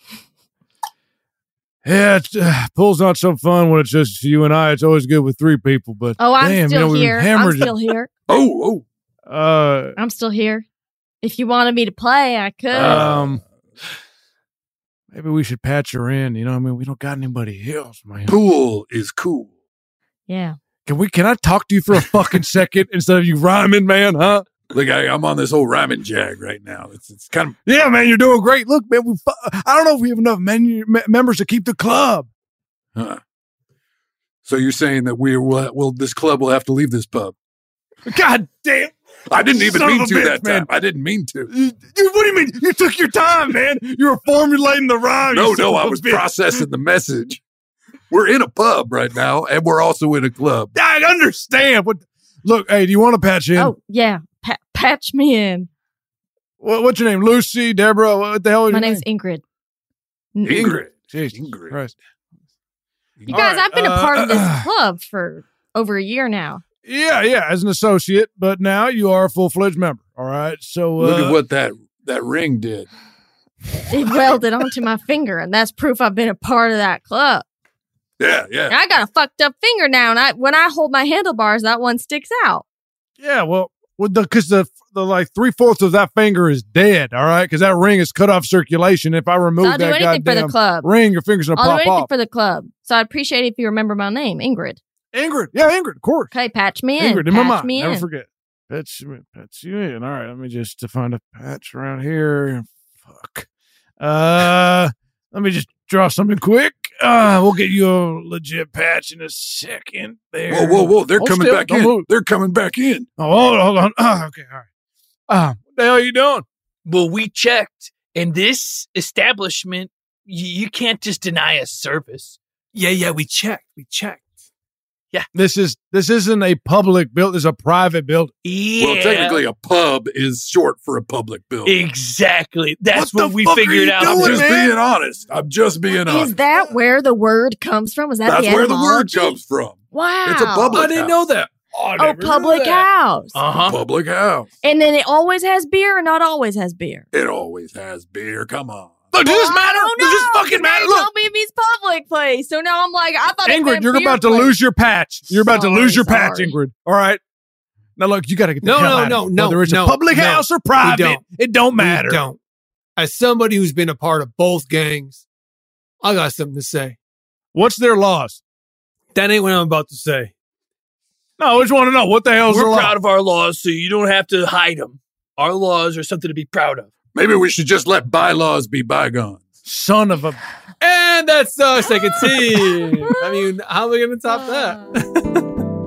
Yeah, it's, uh, pool's not so fun when it's just you and I. It's always good with three people, but
Oh, I'm
damn,
still
you know, we've been
here. I'm
hammered.
still here.
Oh, oh.
Uh,
I'm still here. If you wanted me to play, I could.
um, maybe we should patch her in. You know, what I mean, we don't got anybody else, man.
Pool is cool.
yeah.
Can we? Can I talk to you for a fucking second instead of you rhyming, man? Huh?
Look, I, I'm on this whole rhyming jag right now. It's it's kind of
yeah, man. You're doing great. Look, man. We fu- I don't know if we have enough menu, me- members to keep the club.
huh. So you're saying that we will, will this club will have to leave this pub?
God damn.
I didn't even
Son of
mean
a
to
bitch,
that
man.
time. I didn't mean to.
You, you- what do you mean? You took your time, man. You were formulating the rhyme.
No,
you son
no,
of
I
a
was
bitch.
processing the message. We're in a pub right now, and we're also in a club.
I understand. What? Look, hey, do you want to patch in?
Oh, yeah. Pa- patch me in.
What, what's your name? Lucy, Deborah? What the hell is
My
your
name's
name?
Ingrid.
Ingrid.
Jesus
Ingrid.
Christ.
You
All
guys,
right,
I've been a
uh,
part of this
uh,
club for over a year now.
Yeah, yeah, as an associate, but now you are a full-fledged member. All right, so uh,
Look at what that, that ring did.
It welded onto my finger, and that's proof I've been a part of that club.
Yeah, yeah.
And I got a fucked up finger now, and I when I hold my handlebars, that one sticks out.
yeah, well, with the because the the like three fourths of that finger is dead. All right, because that ring is cut off circulation. If I remove
So I'll do
that
anything for the
goddamn
club.
ring, your finger's gonna
I'll do
pop
anything
off.
for the club. So I'd appreciate it if you remember my name, Ingrid.
Ingrid, yeah, Ingrid, of course.
Okay, patch me in.
Ingrid, in my
patch
mind,
me
never
in.
forget. Patch, you in, patch you in. All right, let me just to find a patch around here. Fuck. Uh, let me just draw something quick. Uh, we'll get you a legit patch in a second. There.
Whoa, whoa, whoa. They're
Hold
coming
still,
back
don't
in.
move.
They're coming back in.
Oh, hold, hold on. Oh, okay, all right. Uh, what the hell are you doing?
Well, we checked, and this establishment, y- you can't just deny us service.
Yeah, yeah, we checked. We checked.
This is this isn't a public build. This is a private building.
Yeah.
Well, technically, a pub is short for a public building.
Exactly. That's
What
what,
the
we
fuck are
figured
you
out.
I'm
doing,
just
man?
being honest. I'm just being
Is
honest.
that where the word comes from? Is that
That's
the
where the word
etymology?
comes from.
Wow.
It's a public
I didn't
house.
know that. Oh, I
Oh,
never knew
public
that.
house.
Uh-huh.
Public house.
And then it always has beer or not always has beer?
It always has beer. Come on.
Look, does this
Well,
matter?
I don't
Does this
know,
fucking
'cause
matter?
they
Look,
told me if he's public place. So now I'm like, I thought it
Ingrid,
meant
you're
beer
about to
place.
lose your patch. You're about to lose your
Sorry,
patch,
sorry.
Ingrid. All right. Now look, you got to get the
No,
hell
no,
out
no,
of here.
no,
Whether it's
no,
a public
no.
house or
We
private,
don't.
it don't matter.
We don't. As somebody who's been a part of both gangs, I got something to say.
What's their laws?
That ain't what I'm about to say.
No, I just want to know what the hell's
We're
the law?
proud of our laws, so you don't have to hide them. Our laws are something to be proud of.
Maybe we should just let bylaws be bygones.
Son of a.
And that's our second team. I mean, how are we going to top that?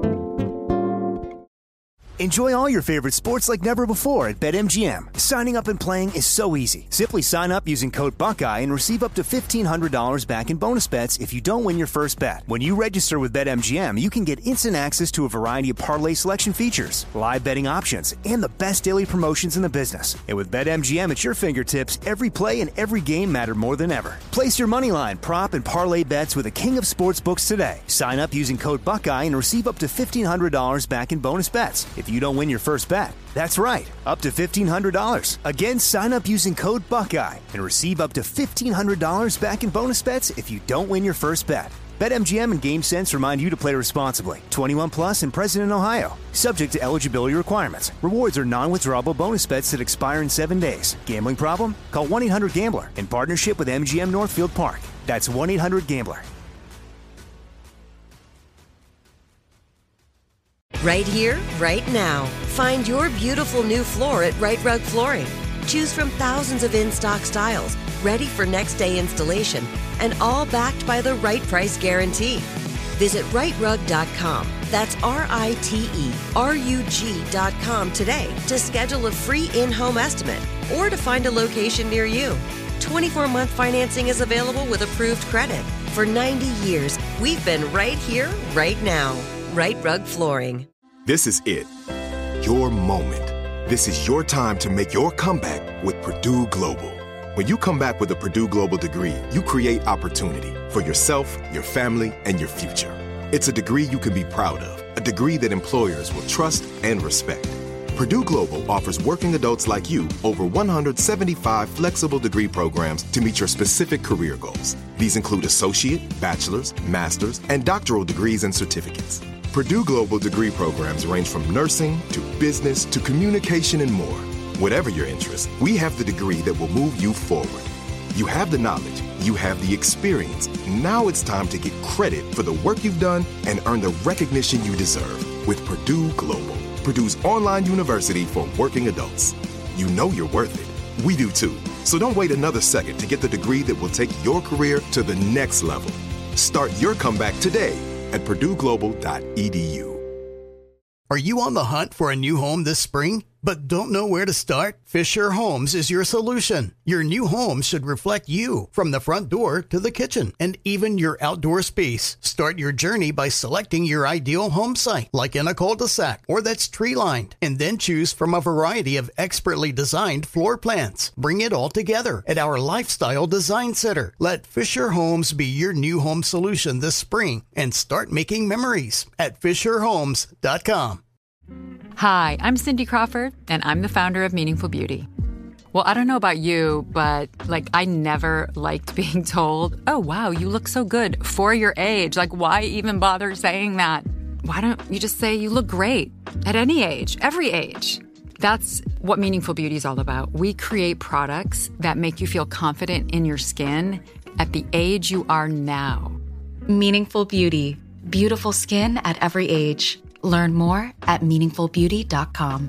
Enjoy all your favorite sports like never before at BetMGM. Signing up and playing is so easy. Simply sign up using code Buckeye and receive up to fifteen hundred dollars back in bonus bets if you don't win your first bet. When you register with BetMGM, you can get instant access to a variety of parlay selection features, live betting options, and the best daily promotions in the business. And with BetMGM at your fingertips, every play and every game matter more than ever. Place your moneyline, prop, and parlay bets with the king of sportsbooks today. Sign up using code Buckeye and receive up to fifteen hundred dollars back in bonus bets if you don't win your first bet. That's right, up to fifteen hundred dollars. Again, sign up using code Buckeye and receive up to fifteen hundred dollars back in bonus bets if you don't win your first bet. BetMGM and GameSense remind you to play responsibly. twenty-one plus and present in Ohio. Subject to eligibility requirements. Rewards are non-withdrawable bonus bets that expire in seven days. Gambling problem? Call one eight hundred gambler in partnership with M G M Northfield Park. That's one eight hundred gambler.
Right here, right now. Find your beautiful new floor at Right Rug Flooring. Choose from thousands of in-stock styles, ready for next day installation, and all backed by the right price guarantee. Visit right rug dot com. That's R I T E R U G dot com today to schedule a free in-home estimate or to find a location near you. twenty-four month financing is available with approved credit. For ninety years, we've been right here, right now. Right Rug Flooring.
This is it. Your moment. This is your time to make your comeback with Purdue Global. When you come back with a Purdue Global degree, you create opportunity for yourself, your family, and your future. It's a degree you can be proud of, a degree that employers will trust and respect. Purdue Global offers working adults like you over one hundred seventy-five flexible degree programs to meet your specific career goals. These include associate, bachelor's, master's, and doctoral degrees and certificates. Purdue Global degree programs range from nursing to business to communication and more. Whatever your interest, we have the degree that will move you forward. You have the knowledge, you have the experience. Now it's time to get credit for the work you've done and earn the recognition you deserve with Purdue Global, Purdue's online university for working adults. You know you're worth it. We do too. So don't wait another second to get the degree that will take your career to the next level. Start your comeback today at purdue global dot e d u.
Are you on the hunt for a new home this spring, but don't know where to start? Fisher Homes is your solution. Your new home should reflect you, from the front door to the kitchen and even your outdoor space. Start your journey by selecting your ideal home site, like in a cul-de-sac or that's tree-lined, and then choose from a variety of expertly designed floor plans. Bring it all together at our Lifestyle Design Center. Let Fisher Homes be your new home solution this spring and start making memories at fisher homes dot com.
Hi, I'm Cindy Crawford, and I'm the founder of Meaningful Beauty. Well, I don't know about you, but like I never liked being told, oh, wow, you look so good for your age. Like, why even bother saying that? Why don't you just say you look great at any age, every age? That's what Meaningful Beauty is all about. We create products that make you feel confident in your skin at the age you are now.
Meaningful Beauty. Beautiful skin at every age. Learn more at meaningful beauty dot com.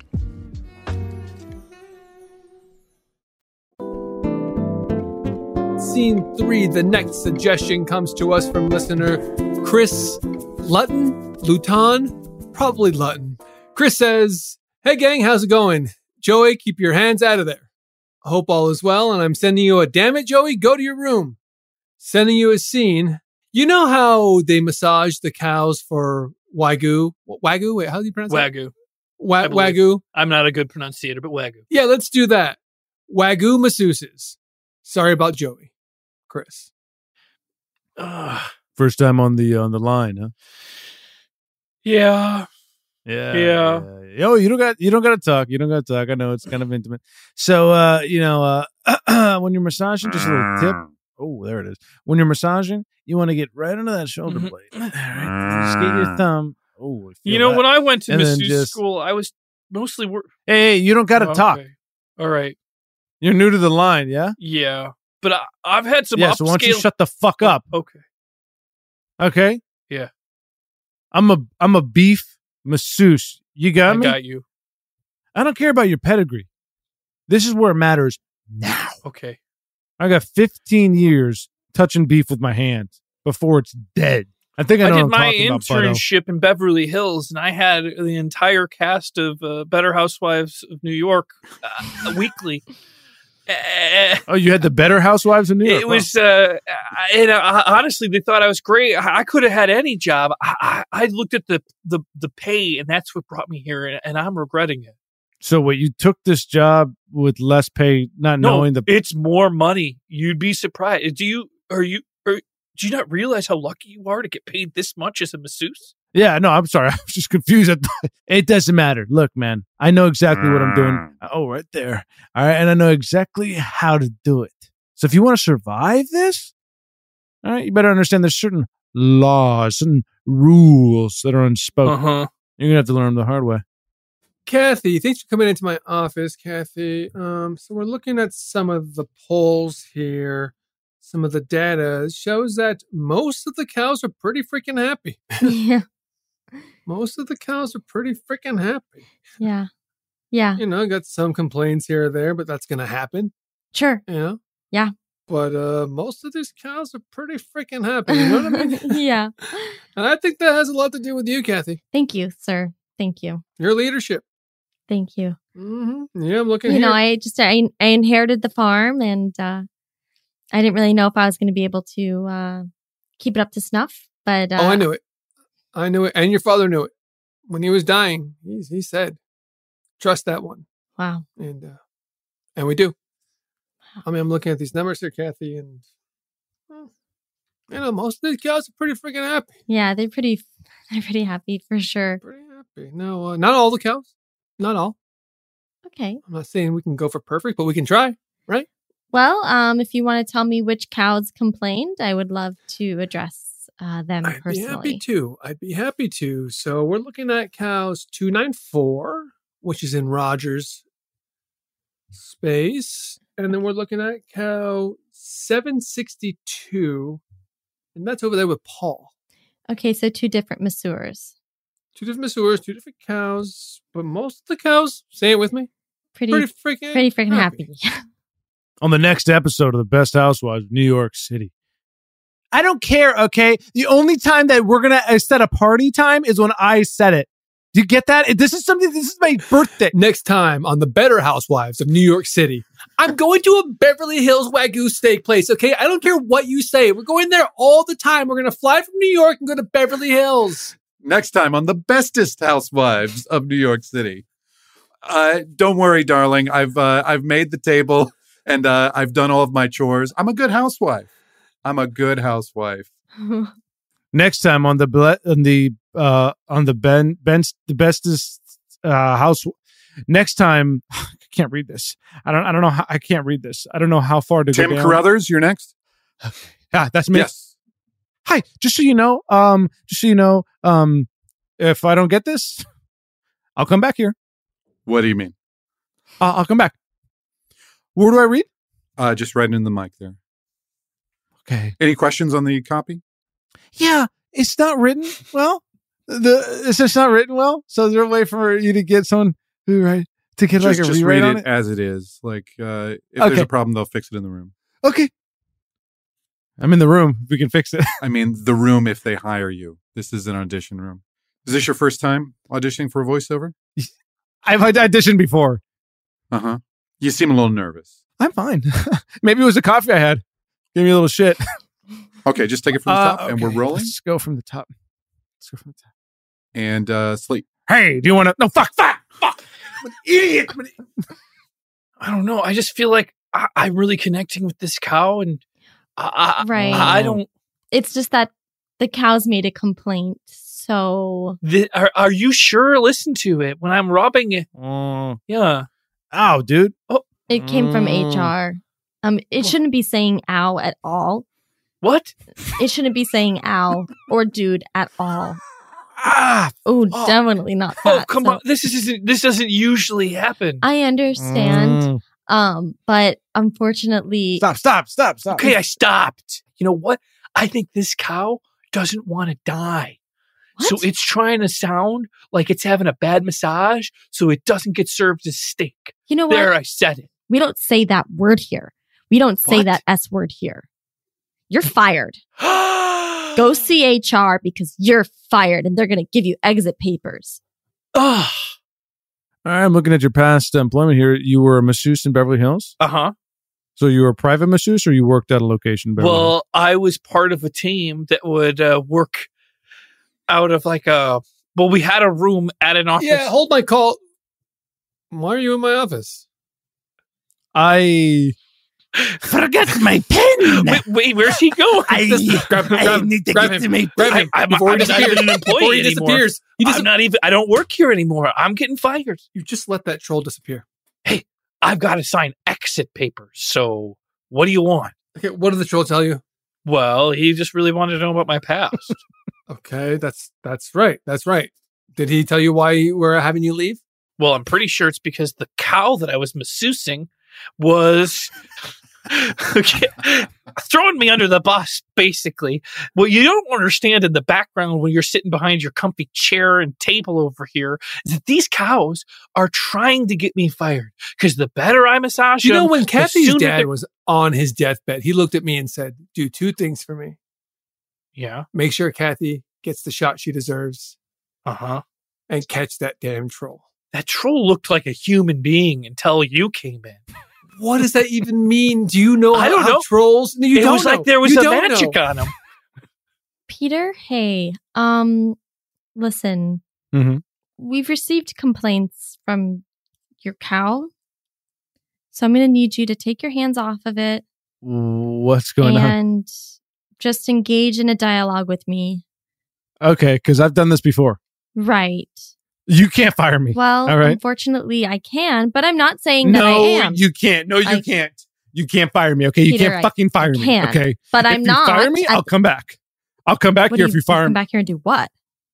Scene three, the next suggestion comes to us from listener Chris Lutton, Luton, probably Lutton. Chris says, hey gang, how's it going? Joey, keep your hands out of there. I hope all is well, and I'm sending you a damn it, Joey, go to your room. Sending you a scene. You know how they massage the cows for Wagyu? Wagyu? Wait, how do you pronounce
Wagyu.
that? Wa- Wagyu.
I'm not a good pronunciator, but Wagyu.
Yeah, let's do that. Wagyu masseuses. Sorry about Joey. Chris.
Ugh.
First time on the on the line, huh?
Yeah.
Yeah.
Yeah.
yeah. Oh, you don't got you don't got to talk. You don't got to talk. I know it's kind of intimate. So, uh, you know, uh, when you're massaging, just a little tip. Oh, there it is. When you're massaging, you want to get right under that shoulder blade. All right. Just get your thumb. Oh,
you know,
that.
when I went to
And then
masseuse
just-
school, I was mostly work.
Hey, hey, you don't got to
Oh,
talk.
okay. All right.
You're new to the line, yeah?
Yeah, but I, I've had some.
Yeah, so why don't you
upscale-
shut the fuck up?
Okay.
Okay?
Yeah.
I'm a I'm a beef masseuse. You got
I
me?
got you.
I don't care about your pedigree. This is where it matters now.
Okay.
I got fifteen years touching beef with my hands before it's dead. I think I know
I
what
did
I'm
my
talking about, Budo.
internship in Beverly Hills, and I had the entire cast of uh, Better Housewives of New York uh, weekly. Uh,
Oh, you had the Better Housewives in New York.
It was, uh, and uh, honestly, they thought I was great. I, I could have had any job. I, I, I looked at the, the the pay, and that's what brought me here, and, and I'm regretting it.
So what, you took this job with less pay, not
No,
knowing the
it's more money. You'd be surprised. Do you? Are you? Are, do you not realize how lucky you are to get paid this much as a masseuse?
Yeah, no, I'm sorry. I was just confused. It doesn't matter. Look, man, I know exactly what I'm doing. Oh, right there. All right. And I know exactly how to do it. So if you want to survive this, all right, you better understand there's certain laws and rules that are unspoken.
Uh-huh.
You're going to have to learn them the hard way.
Kathy, thanks for coming into my office, Kathy. Um, so we're looking at some of the polls here. Some of the data shows that most of the cows are pretty freaking happy.
Yeah.
Most of the cows are pretty freaking happy.
Yeah. Yeah.
You know, got some complaints here or there, but that's going to happen.
Sure.
You know?
Yeah.
But uh, most of these cows are pretty freaking happy. You know what I mean?
Yeah.
And I think that has a lot to do with you, Kathy.
Thank you, sir. Thank you.
Your leadership.
Thank you.
Mm-hmm. Yeah, I'm looking
You
here.
know, I just I, I inherited the farm, and uh, I didn't really know if I was going to be able to uh, keep it up to snuff. But uh,
oh, I knew it. I knew it. And your father knew it. When he was dying, he, he said, trust that one.
Wow.
And uh, and we do. I mean, I'm looking at these numbers here, Kathy, and well, you know, most of these cows are pretty freaking happy.
Yeah, they're pretty. They're pretty happy for sure.
Pretty happy. No, uh, not all the cows. Not all.
Okay.
I'm not saying we can go for perfect, but we can try, right?
Well, um, if you want to tell me which cows complained, I would love to address uh, them
I'd
personally.
be happy to. I'd be happy to. So we're looking at cows two nine four, which is in Rogers space. And then we're looking at cow seven sixty-two. And that's over there with Paul.
Okay, so two different masseurs.
Two different masseurs, two different cows. But most of the cows, say it with me,
Pretty,
pretty freaking,
pretty freaking happy.
On the next episode of The Best Housewives of New York City. I don't care, okay? The only time that we're going to set a party time is when I set it. Do you get that? This is something, this is my birthday.
Next time on The Better Housewives of New York City, I'm going to a Beverly Hills Wagyu steak place, okay? I don't care what you say. We're going there all the time. We're going to fly from New York and go to Beverly Hills.
Next time on The Bestest Housewives of New York City. Uh, don't worry, darling. I've uh, I've made the table and uh, I've done all of my chores. I'm a good housewife. I'm a good housewife.
Next time on the ble- on the uh, on the Ben Ben's the bestest uh, house. Next time, I can't read this. I don't. I don't know. How, I can't read this. I don't know how far to
Tim
go. Tim
Carruthers, you're next.
Yeah, that's me.
Yes.
Hi. Just so you know, um, just so you know, um, if I don't get this, I'll come back here.
What do you mean?
Uh, I'll come back. Where do I read?
Uh, just right in the mic there.
Okay.
Any questions on the copy?
Yeah, it's not written well. The it's just not written well. So is there a way for you to get someone who right to get
Just,
like a
just
rewrite
read
on
it
it?
as it is. Like uh, if
Okay.
there's a problem, they'll fix it in the room.
Okay. I'm in the room. We can fix it.
I mean, the room if they hire you. This is an audition room. Is this your first time auditioning for a voiceover?
I've auditioned before.
Uh huh. You seem a little nervous.
I'm fine. Maybe it was the coffee I had. Give me a little shit.
Okay, just take it from the
Uh,
top, and we're
okay,
rolling.
Let's go from the top. Let's go from the top.
And uh, sleep.
Hey, do you want to? No, fuck, fuck, fuck. I'm an idiot. I'm an idiot.
I don't know. I just feel like I, I'm really connecting with this cow, and I, I,
Right.
I, I don't.
It's just that the cows made a complaint. So
The, are, are you sure? Listen to it when I'm rubbing it.
Oh,
Yeah.
ow, dude.
Oh,
it came from
Mm.
H R. Um, it shouldn't be saying ow at all.
what?
It shouldn't be saying ow or dude at all.
Ah,
Oh,
Oh.
definitely not
Oh,
that.
come
So
on. This isn't. This doesn't usually happen.
I understand.
Mm.
Um, but unfortunately,
Stop, stop, stop, stop.
Okay, I stopped. You know what? I think this cow doesn't want to die. So
What?
it's trying to sound like it's having a bad massage so it doesn't get served as steak.
you know what?
There, I said it.
We don't say that word here. We don't say
What?
that S word here. You're fired. Go see H R because you're fired and they're going to give you exit papers.
Ugh.
All right, I'm looking at your past employment here. You were a masseuse in Beverly Hills.
Uh-huh.
So you were a private masseuse or you worked at a location in Beverly Hills?
Well, I was part of a team that would uh, work out of like a... Well, we had a room at an office.
Yeah, hold my call. Why are you in my office?
I
Forget my pen.
Wait, wait, where's he going?
I,
Grab him,
I
grab him,
need to
grab
get
him,
to my
grab
pen.
him.
I'm,
Before he
I'm not
disappears.
even an employee
Before he
anymore.
disappears. He
I'm
dis-
not even... I don't work here anymore. I'm getting fired.
You just let that troll disappear.
I've got to sign exit papers. So what do you want?
Okay, what did the troll tell you?
Well, he just really wanted to know about my past.
Okay, that's that's right. That's right. Did he tell you why we're having you leave?
Well, I'm pretty sure it's because the cow that I was masseusing was okay, throwing me under the bus, basically. What you don't understand in the background when you're sitting behind your comfy chair and table over here is that these cows are trying to get me fired. Because the better I massage
You know,
them,
when
the
Kathy's
sooner
dad
they-
was on his deathbed, he looked at me and said, "Do two things for me.
Yeah.
Make sure Kathy gets the shot she deserves,
Uh-huh.
and catch that damn troll."
That troll looked like a human being until you came in.
What does that even mean? Do you know?
I
how,
don't
how
know.
trolls? No, you
it
don't
was
know.
like there was
You
a
don't
magic
know.
on him.
Peter, hey, um, listen,
Mhm.
we've received complaints from your cow. So I'm going to need you to take your hands off of it
What's going on?
and just engage in a dialogue with me.
Okay, because I've done this before.
Right.
You can't fire me.
Well,
All right.
unfortunately, I can, but I'm not saying that I
No,
am.
you can't. No, you
I-
can't. You can't fire me. Okay, you
Peter,
can't
I-
fucking fire
I
me.
can,
Okay,
but
if
I'm
you
not
fire me,
at-
I'll come back. I'll come back
What
here
do
if you fire
come
me.
back here and do what?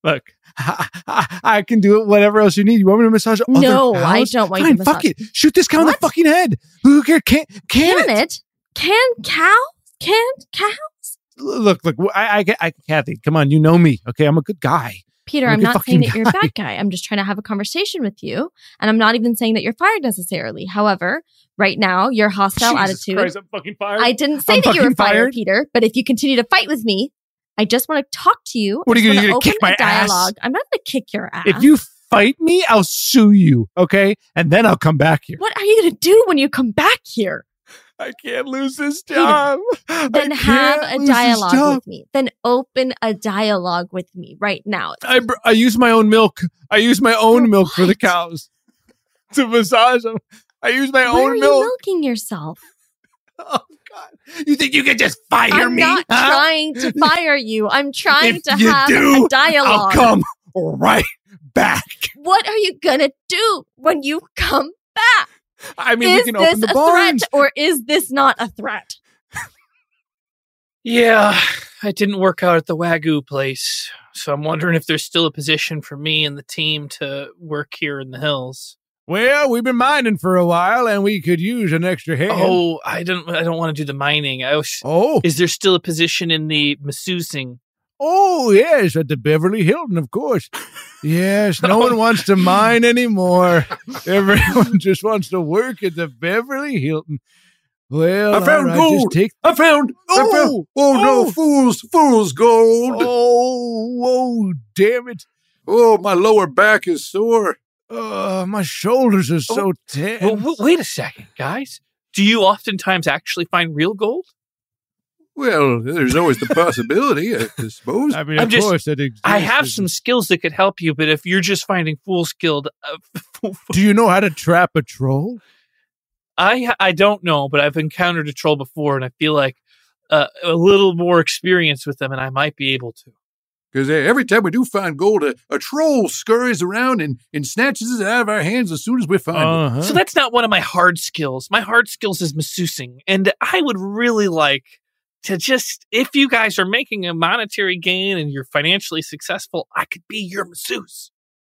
Look, I, I, I can do it. Whatever else you need. You want me to massage? Other
No, I
cows?
don't want you
Fine,
to
fuck
massage.
it. Shoot this cow in the
What?
fucking head. Who cares? Can can,
Can it? Can cows? Can cows?
Look, look. I, I, I, Kathy, come on. You know me. Okay, I'm a good guy.
Peter,
I'm a
I'm
good
not
fucking
saying that you're a
guy.
bad guy. I'm just trying to have a conversation with you. And I'm not even saying that you're fired necessarily. However, right now, your hostile
Jesus
attitude.
Christ, I'm fucking fired.
I didn't say
I'm
that you were
fucking
fired,
fired?
Peter. But if you continue to fight with me, I just want to talk to you.
What
I
are you
just
gonna-
wanna
you gonna
open
kick my
a
ass?
dialogue. I'm not going to kick your ass.
If you fight me, I'll sue you. Okay, and then I'll come back here.
What are you going to do when you come back here?
I can't lose this job.
Then
I
have
can't
a
lose this
dialogue
job.
with me. Then open a dialogue with me right now.
I, br- I use my own milk. I use my own milk for the cows to massage them. I use my
Where are
own
you
milk.
milking yourself?
Oh God! You think you can just fire
I'm
me?
not
huh?
trying to fire you. I'm trying
If
to
you
have
do,
a dialogue.
I'll come right back.
What are you gonna do when you come back?
I mean,
is
we can
this
open the
a
barns.
threat or is this not a threat?
Yeah, it didn't work out at the Wagyu place. So I'm wondering if there's still a position for me and the team to work here in the hills.
Well, we've been mining for a while, and we could use an extra hand.
Oh, I don't I don't want to do the mining. I was
Oh.
Is there still a position in the masseusing?
Oh, yes, at the Beverly Hilton, of course. Yes, no one wants to mine anymore. Everyone just wants to work at the Beverly Hilton. Well,
I found
all right, just
gold.
take-
I found. I found.
Oh,
Oh, no,
oh.
fools, fools, gold.
Oh, oh, damn it.
Oh, my lower back is sore.
Uh, my shoulders are so tense.
Well, w- wait a second, guys. Do you oftentimes actually find real gold?
Well, there's always the possibility, I suppose.
I mean,
I'm
of
just-
course, that exists.
I have some skills that could help you, but if you're just finding fool skilled, uh,
Do you know how to trap a troll?
I I don't know, but I've encountered a troll before, and I feel like uh, a little more experience with them, and I might be able to.
Because every time we do find gold, a, a troll scurries around and, and snatches it out of our hands as soon as we find it.
Uh-huh.
So that's not one of my hard skills. My hard skills is masseusing, and I would really like to just, if you guys are making a monetary gain and you're financially successful, I could be your masseuse.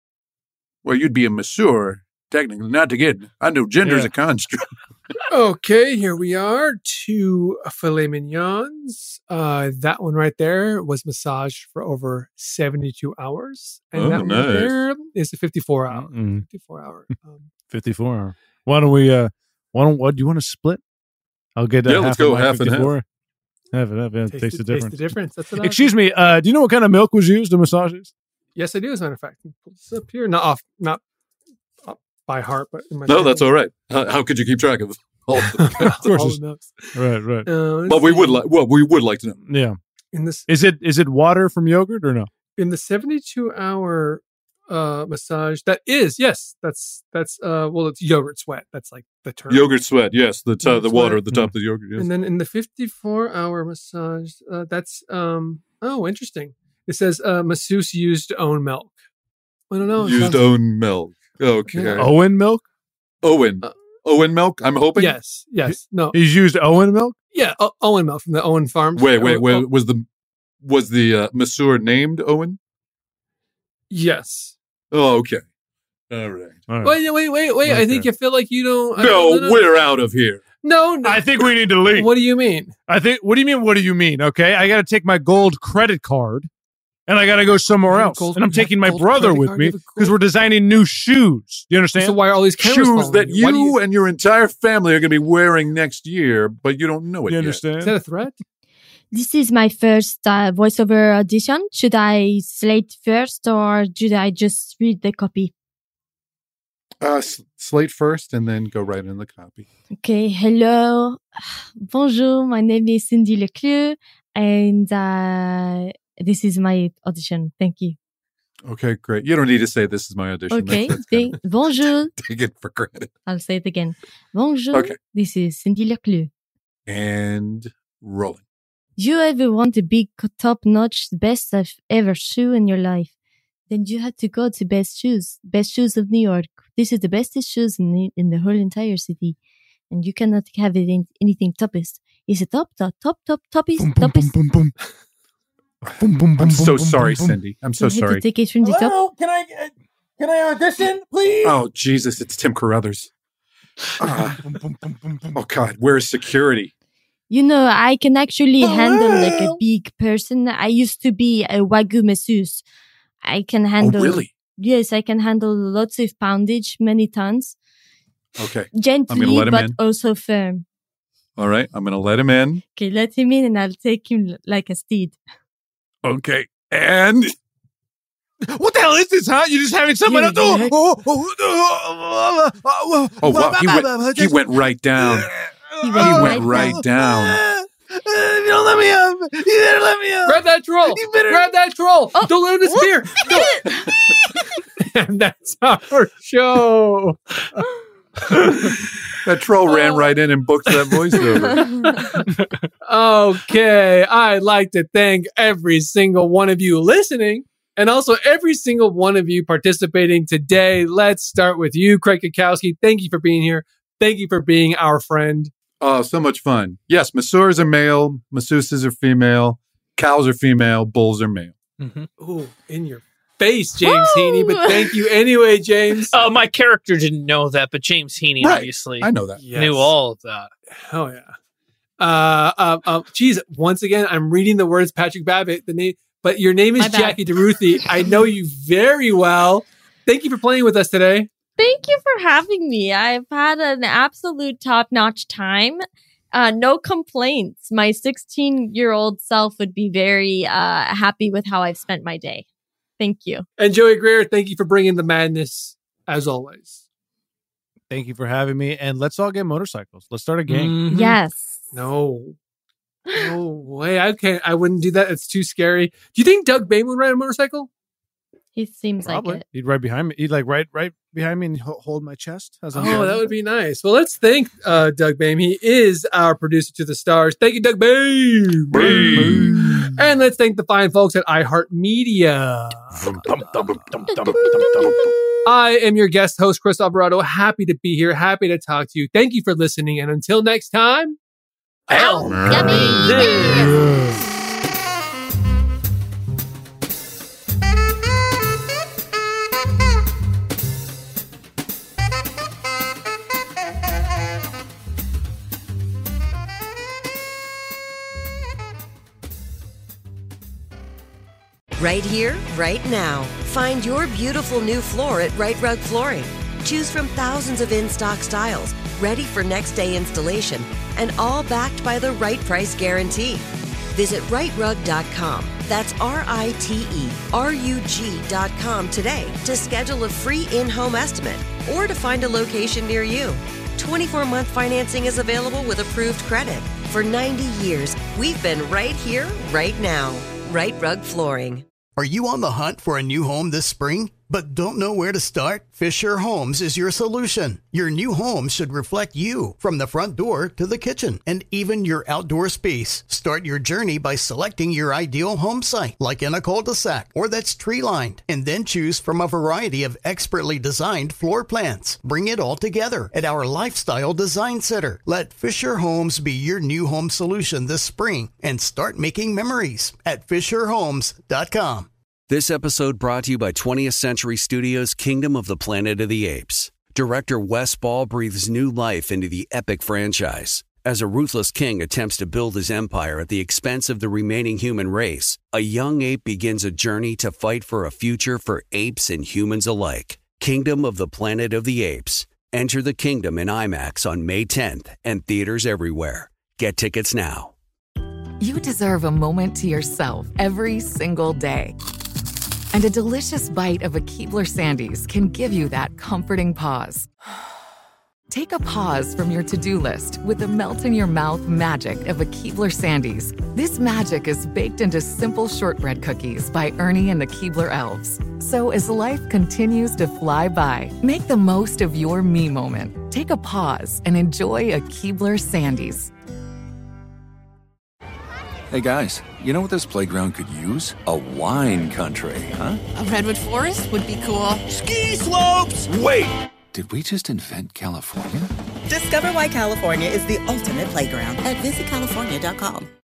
Well, you'd be a masseur, technically, not to get. I know gender's
Yeah.
a construct.
Okay, here we are. Two filet mignons. Uh, that one right there was massaged for over seventy-two hours. And
Oh,
that
nice.
one there is a fifty-four hour.
Mm.
fifty-four hour. Um,
fifty-four hour. Why don't we, uh, why don't, what, do you want to split? I'll get uh,
Yeah,
half
let's
of
go
my
half and half.
fifty-four. Half and half, yeah,
taste,
taste the
the, taste
difference.
the difference. That's what I was-
Excuse me, uh, do you know what kind of milk was used to massage this?
Yes, I do, as a matter of fact. Pull this up here. Not off, not up by heart, but in my
No, that's all right. How, how could you keep track of all of them?
Of course
all
it's-
the notes.
Right, right.
Uh, let's
Well, we
see.
would like. Well, we would like to know.
Yeah.
in this
Is it is it water from yogurt or no?
in the seventy-two hour uh massage. That is yes. That's that's uh well, it's yogurt sweat. That's like the term.
Yogurt sweat, yes. The t-
Yogurt
the water
sweat.
at the top of the yogurt, yes.
And then in the fifty-four hour massage, uh, that's um oh interesting. It says uh, masseuse used own milk. I don't know. it
Used
sounds-
own milk. Okay.
Yeah.
Owen milk?
Owen.
Uh,
Owen milk. I'm hoping.
Yes, yes, no,
He's used Owen milk?
yeah, o- Owen milk from the Owen Farms.
Wait, wait,
Oh,
wait.
oh,
Was the was the uh, masseur named Owen?
yes.
Oh, okay. All right.
All right.
Wait, wait, wait, wait. I think
Okay.
you feel like you don't. I
No,
don't- no, no,
we're out of here.
no, no.
I think we need to leave.
What do you mean?
I think. What do you mean? What do you mean? Okay, I got to take my gold credit card, and I got to go somewhere
You have
else.
gold-
and I'm
you have
taking my
gold
brother
credit
with
card?
me
You have a
because
gold-
we're designing new shoes. Do you understand?
So why are all these cameras
Shoes
following
that
you? Why
you,
do you-
and your entire family are going to be wearing next year, but you don't know it
you
yet.
understand?
Is that a threat?
This is my first uh, voiceover audition. Should I slate first or should I just read the copy?
Uh, s- slate first, and then go right in the copy.
Okay, hello. Bonjour, my name is Cindy Leclerc and uh, this is my audition. Thank you.
Okay, great. You don't need to say this is my audition.
Okay,
That's, that's kind
thank- bonjour.
of take it for granted.
I'll say it again. Bonjour,
Okay.
this is Cindy Leclerc.
And rolling.
You ever want a big, top-notch, best of ever shoe in your life? Then you have to go to Best Shoes, Best Shoes of New York. This is the bestest shoes in the, in the whole entire city. And you cannot have it in anything toppest. Is it top, top, top, top, toppest,
Boom, boom, boom,
toppest?
boom, boom. Boom, boom, boom,
I'm so
boom,
sorry,
boom, boom.
Cindy. I'm so
You have to
sorry.
take it from the top.
Hello? Can I uh, can I audition, please?
Oh, Jesus, it's Tim Carruthers. Ah. Oh, God, where's security?
You know, I can actually handle like a
Hello?
big person. I used to be a Wagyu masseuse. I can handle.
Oh, really?
Yes, I can handle lots of poundage, many tons.
Okay.
Gently,
let him
but
in.
also firm.
All right. I'm going to let him in.
Okay, let him in and I'll take him l- like a steed.
Okay. And
What the hell is this, huh? You're just having someone else. Oh, oh, oh, oh, oh,
oh, wow. He went, he went right down.
He
He
went
went
right
right down.
You don't let me up. You better let me up.
Grab that troll.
You better-
Grab that troll. Don't let him disappear. And that's our show.
That troll ran right in and booked that voiceover.
Okay. I'd like to thank every single one of you listening and also every single one of you participating today. Let's start with you, Craig Kukowski. Thank you for being here. Thank you for being our friend.
Oh, so much fun. Yes, masseurs are male, masseuses are female, cows are female, bulls are male.
Mm-hmm. Ooh, in your face, James Heaney. But thank you anyway, James.
Uh, my character didn't know that, but James Heaney
Right.
obviously
I know that.
Yes.
knew all of that.
Hell yeah. Uh, uh, uh, geez, once again, I'm reading the words Patrick Babbitt, the name, but your name is
My bad.
Jackie DeRuthi. I know you very well. Thank you for playing with us today.
Thank you for having me. I've had an absolute top-notch time. Uh, no complaints. My sixteen-year-old self would be very uh, happy with how I've spent my day. Thank you.
And Joey Greer, thank you for bringing the madness as always.
Thank you for having me. And let's all get motorcycles. Let's start a gang.
Mhm.
Yes.
No. No way. I can't. I wouldn't do that. It's too scary. Do you think Doug Bain would ride a motorcycle?
He seems
Probably.
like it.
He'd right behind me. He'd like right right behind me and ho- hold my chest. As I'm
Oh,
driving.
that would be nice. Well, let's thank uh, Doug Bain. He is our producer to the stars. Thank you, Doug Bain.
Bain.
And let's thank the fine folks at iHeartMedia. I am your guest host, Chris Alvarado. Happy to be here. Happy to talk to you. Thank you for listening. And until next time,
Ow, yummy.
Right here, right now. Find your beautiful new floor at Right Rug Flooring. Choose from thousands of in-stock styles, ready for next day installation, and all backed by the right price guarantee. Visit right rug dot com. That's R I T E R U G dot com today to schedule a free in-home estimate or to find a location near you. twenty-four month financing is available with approved credit. For ninety years, we've been right here, right now. Right Rug Flooring.
Are you on the hunt for a new home this spring, but don't know where to start? Fisher Homes is your solution. Your new home should reflect you, from the front door to the kitchen, and even your outdoor space. Start your journey by selecting your ideal home site, like in a cul-de-sac or that's tree-lined, and then choose from a variety of expertly designed floor plans. Bring it all together at our Lifestyle Design Center. Let Fisher Homes be your new home solution this spring and start making memories at fisher homes dot com.
This episode brought to you by twentieth Century Studios' Kingdom of the Planet of the Apes. Director Wes Ball breathes new life into the epic franchise. As a ruthless king attempts to build his empire at the expense of the remaining human race, a young ape begins a journey to fight for a future for apes and humans alike. Kingdom of the Planet of the Apes. Enter the kingdom in IMAX on May tenth and theaters everywhere. Get tickets now.
You deserve a moment to yourself every single day. And a delicious bite of a Keebler Sandies can give you that comforting pause. Take a pause from your to-do list with the melt-in-your-mouth magic of a Keebler Sandies. This magic is baked into simple shortbread cookies by Ernie and the Keebler Elves. So as life continues to fly by, make the most of your me moment. Take a pause and enjoy a Keebler Sandies.
Hey guys, you know what this playground could use? A wine country, huh?
A redwood forest would be cool.
Ski slopes! Wait! Did we just invent California?
Discover why California is the ultimate playground at visit california dot com.